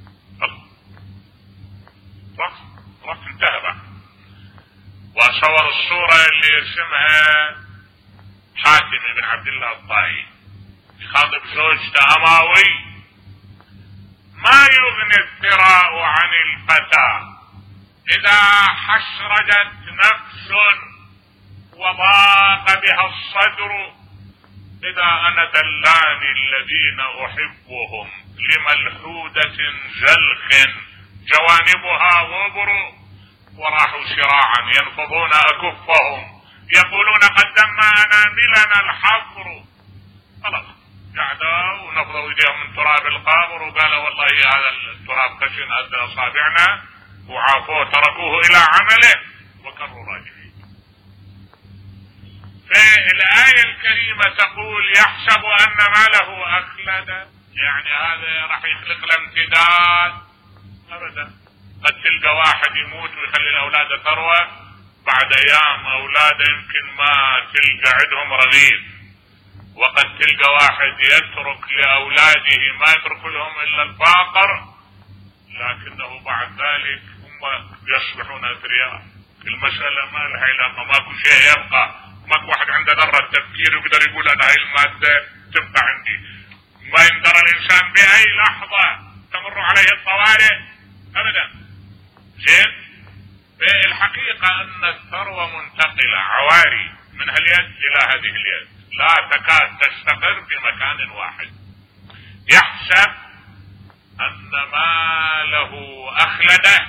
وقت وقت انتهى بقى. واصور الصورة اللي يرسمها حاتم بن عبد الله الطائي يخاطب زوجته اماوي: ما يغني الثراء عن الفتى اذا حشرجت نفس وضاق بها الصدر. اذا انا دلاني الذين احبهم لملحودة زلخ جوانبها غبر. وراحوا شراعا ينفضون اكفهم يقولون قدمنا اناملنا الحفر. خلاص قعدوا ونفضوا ايديهم من تراب القبر وقالوا والله هذا التراب خشن قد اصابعنا، وعافوه تركوه الى عمله وكروا راجعين. فالايه الكريمه تقول يحسب ان ماله اخلد، يعني هذا راح يخلق له امتداد. ابدا، قد تلقى واحد يموت ويخلي الاولاد ثروه، بعد ايام اولاده يمكن ما تلقى عندهم رغيف. وقد تلقى واحد يترك لاولاده ما يترك لهم الا الفاقر، لكنه بعد ذلك هم يصبحون اثرياء. المسألة ما لها علاقة، ماكو شيء يبقى، ماكو واحد عنده ذرة تفكير ويقدر يقول انا هاي المادة تبقى عندي. ما يندر الانسان باي لحظة تمر عليه الطوارئ ابدا. زين، الحقيقة ان الثروة منتقلة عواري من هاليد الى هذه اليد، لا تكاد تستقر في مكان واحد. يحسب ان ماله اخلده،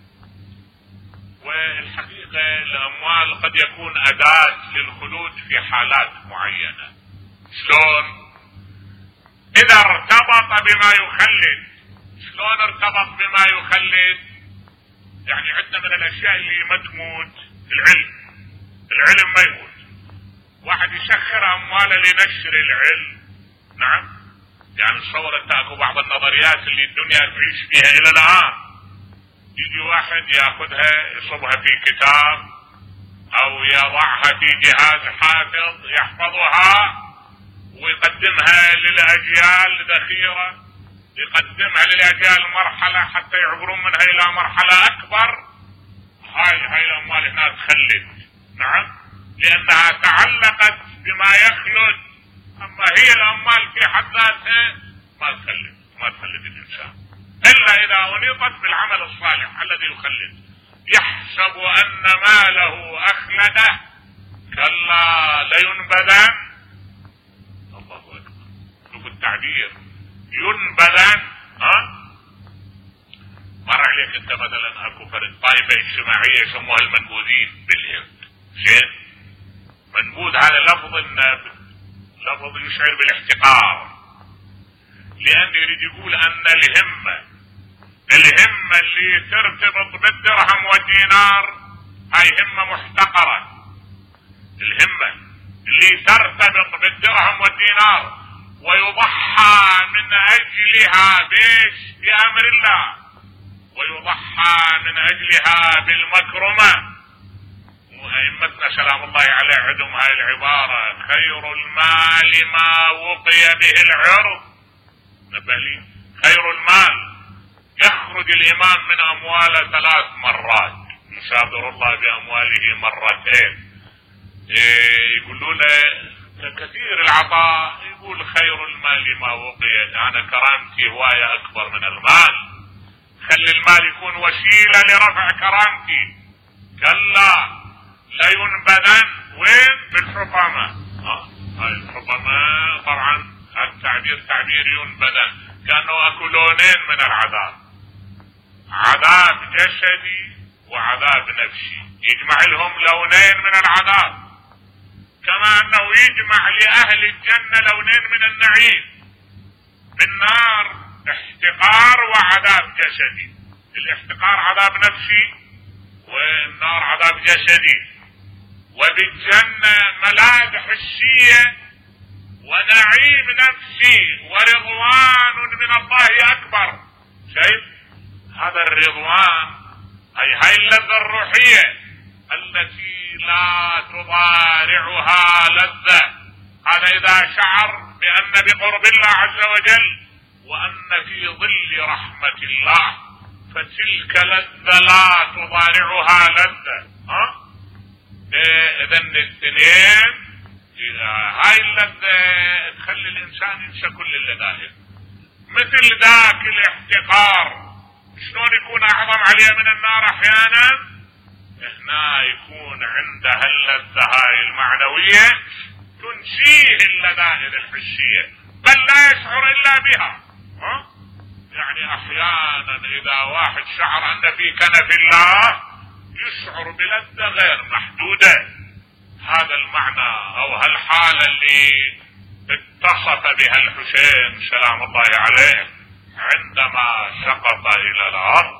والحقيقة الاموال قد يكون اداة للخلود في حالات معينة. شلون؟ اذا ارتبط بما يخلد. شلون ارتبط بما يخلد؟ يعني عندنا من الاشياء اللي ما تموت العلم. العلم ما يموت. واحد يسخر امواله لنشر العلم. نعم، يعني تصور انت اكو بعض النظريات اللي الدنيا تعيش فيها الى الان، يجي واحد ياخذها يصبها في كتاب او يضعها في جهاز حافظ يحفظها ويقدمها للاجيال الاخيره، يقدمها للاجيال مرحله حتى يعبرون منها الى مرحله اكبر. هاي هاي الاموال هنا تخلد. نعم، لانها تعلقت بما يخلد. اما هي الاموال في حد ذاتها ما تخلد، ما تخلد الانسان الا اذا انيطت بالعمل الصالح الذي يخلد. يحسب ان ماله اخلده كلا لينبذن. الله اكبر، شوف التعبير، ينبذن. ها مر عليك انت مثلا اكو فرد طائفه اجتماعيه يسموها المنبوذين بالهند. زين، منبوذ هذا لفظ لفظ يشعر بالاحتقار، لان يريد يقول ان الهمه الهمه اللي ترتبط بالدرهم والدينار هاي همه محتقره. الهمه اللي ترتبط بالدرهم والدينار ويضحى من اجلها بيش بامر الله، ويضحى من اجلها بالمكرمه. وائمتنا سلام الله عليه عندهم هاي العباره: خير المال ما وقي به العرض. نبهلي، خير المال يخرج الامام من امواله ثلاث مرات، يسابر الله بامواله مرتين. إيه يقولوا له كثير العطاء، يقول خير المال ما وقي. انا كرامتي هوايه اكبر من المال، خلي المال يكون وسيله لرفع كرامتي. كلا لينبذن وين؟ بالحطمه. اه هاي الحطمه طبعا التعبير تعبير ينبذن، كانوا اكو لونين من العذاب: عذاب جسدي وعذاب نفسي. يجمع لهم لونين من العذاب، كما انه يجمع لاهل الجنه لونين من النعيم. بالنار احتقار وعذاب جسدي، الاحتقار عذاب نفسي والنار عذاب جسدي. وبالجنه ملاذ حسيه ونعيم نفسي ورضوان من الله اكبر. شايف هذا الرضوان؟ هي هاي اللذة الروحية التي لا تضارعها لذة. هذا اذا شعر بان بقرب الله عز وجل وان في ظل رحمة الله، فتلك لذة لا تضارعها لذة. ها اذا الاثنين هاي اللذة تخلي الانسان ينسى كل اللذائذ. مثل ذاك الاحتقار شلون يكون اعظم عليه من النار احيانا، هنا يكون عنده اللذة هاي المعنوية تنسيه اللذائذ الحسية، بل لا يشعر الا بها. ها يعني احيانا اذا واحد شعر ان في كنف الله يشعر بلذة غير محدودة. هذا المعنى او هالحالة اللي اتصف بها الحسين سلام الله عليه عندما سقط الى الارض.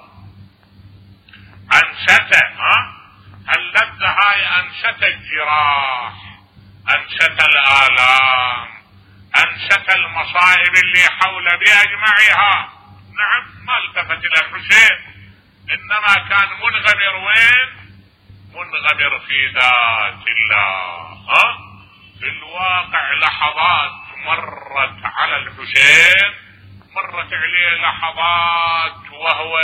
انست ها اللذة هاي، انست الجراح، انست الالام، انست المصائب اللي حول باجمعها. نعم، ما التفت الى الحسين، انما كان منغمر وين؟ منغمر في ذات الله. ها في الواقع لحظات مرت على الحسين، مرت عليه لحظات وهو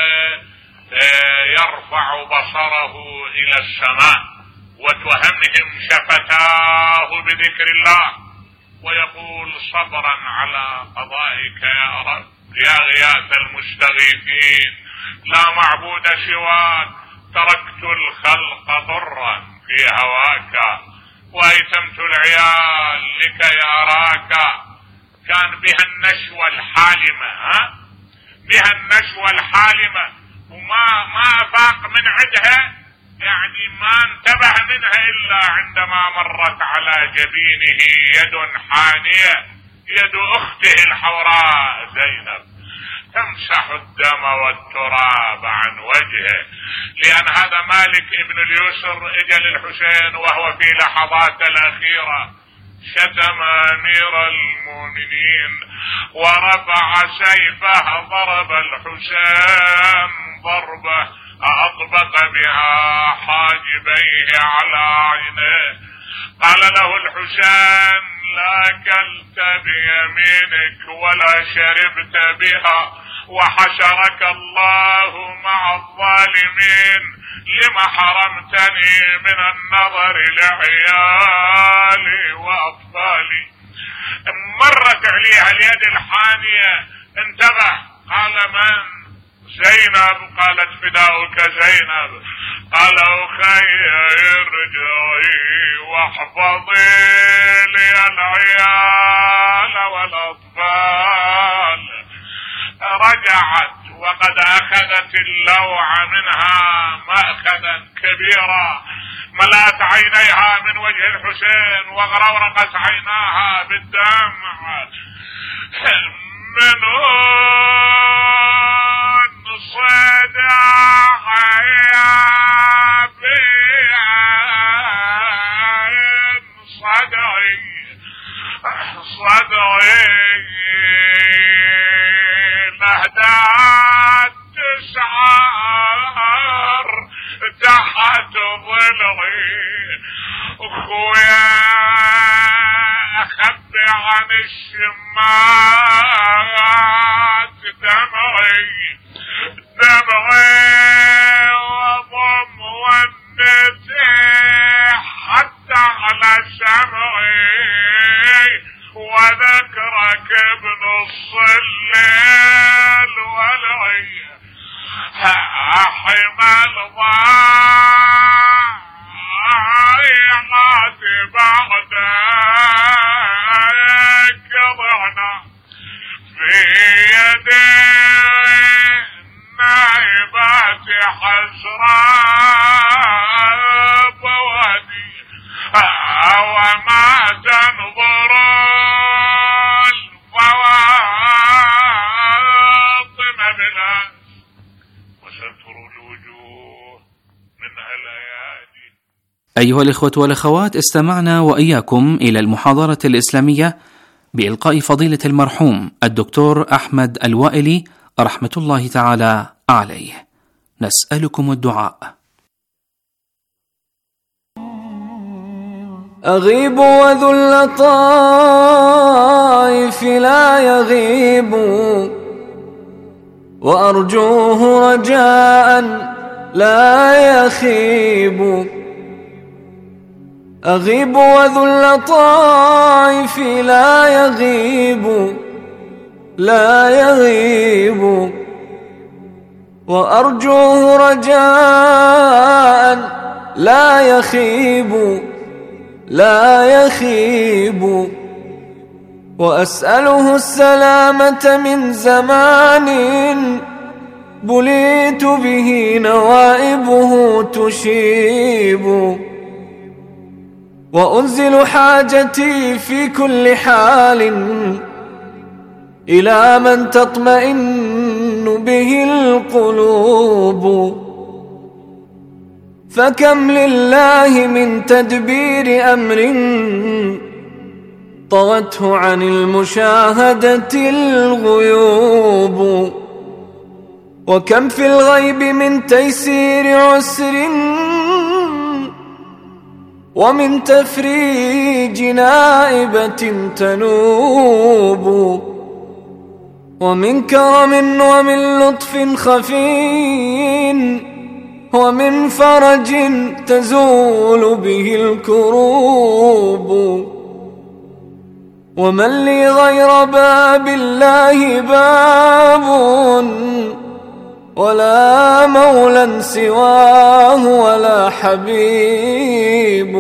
يرفع بصره الى السماء وتهمهم شفتاه بذكر الله ويقول: صبرا على قضائك يا رب يا غياث المستغيثين، لا معبود سواك، تركت الخلق ضرا في هواك وايتمت العيال لكي اراك. كان بها النشوة الحالمة. ها بها النشوة الحالمة، وما ما افاق من عدها، يعني ما انتبه منها الا عندما مرت على جبينه يد حانية، يد اخته الحوراء زينب. تمسح الدم والتراب عن وجهه، لأن هذا مالك ابن اليسر اجى للحسين وهو في لحظاته الأخيرة شتم أمير المؤمنين ورفع سيفه، ضرب الحسين ضربة أطبق بها حاجبيه على عينيه. قال له الحسين: لا أكلت بيمينك ولا شربت بها، وحشرك الله مع الظالمين، لما حرمتني من النظر لعيالي وأطفالي. مرت عليها اليد الحانية، انتبه. قال: من؟ زينب. قالت: فداؤك زينب. قال: أخي ارجعي واحفظي لي العيال والأطفال. رجعت وقد أخذت اللوعة منها مأخذا كبيرا، ملأت عينيها من وجه الحسين وغرورقت عيناها بالدمع. من صدع يا بين صدعي صدعي لهدات تسعر تحت ضلعي. اخويا اخبي عن الشمات دمعي دمعي وضم والنتيح حتى على سمعي، وذكرك بنص الليل ولعي. حمل ضايعات بعدك ضعنا في يدي نائبات حسراب وادي، وما تنظر الفواطم بلا وستر الوجوه منها الايادي. أيها الإخوة والأخوات، استمعنا وإياكم إلى المحاضرة الإسلامية بإلقاء فضيلة المرحوم الدكتور أحمد الوائلي رحمة الله تعالى عليه. نسألكم الدعاء. أغيب وذو اللطائف لا يغيب، وأرجوه رجاء لا يخيب. أغيب وذو اللطائف لا يغيب لا يغيب، وأرجوه رجاء لا يخيب لا يخيب. وأسأله السلامة من زمان بليت به نوائبه تشيب، وأنزل حاجتي في كل حال إلى من تطمئن به القلوب. فكم لله من تدبير أمر طغته عن المشاهدة الغيوب، وكم في الغيب من تيسير عسر ومن تفريج نائبة تنوب، ومن كرم ومن لطف خفي ومن فرج تزول به الكروب. ومن لي غير باب الله باب، ولا مولى سواه ولا حبيب.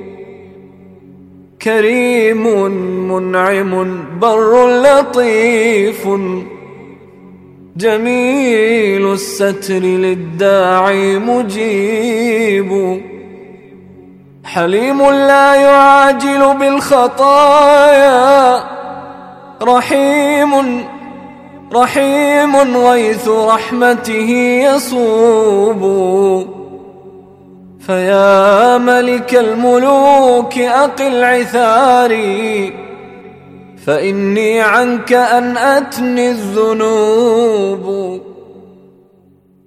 كريم منعم بر لطيف، جميل الستر للداعي مجيب. حليم لا يعاجل بالخطايا، رحيم رحيم غيث رحمته يصوب. فيا ملك الملوك أقل عثاري، فإني عنك أنأتني الذنوب.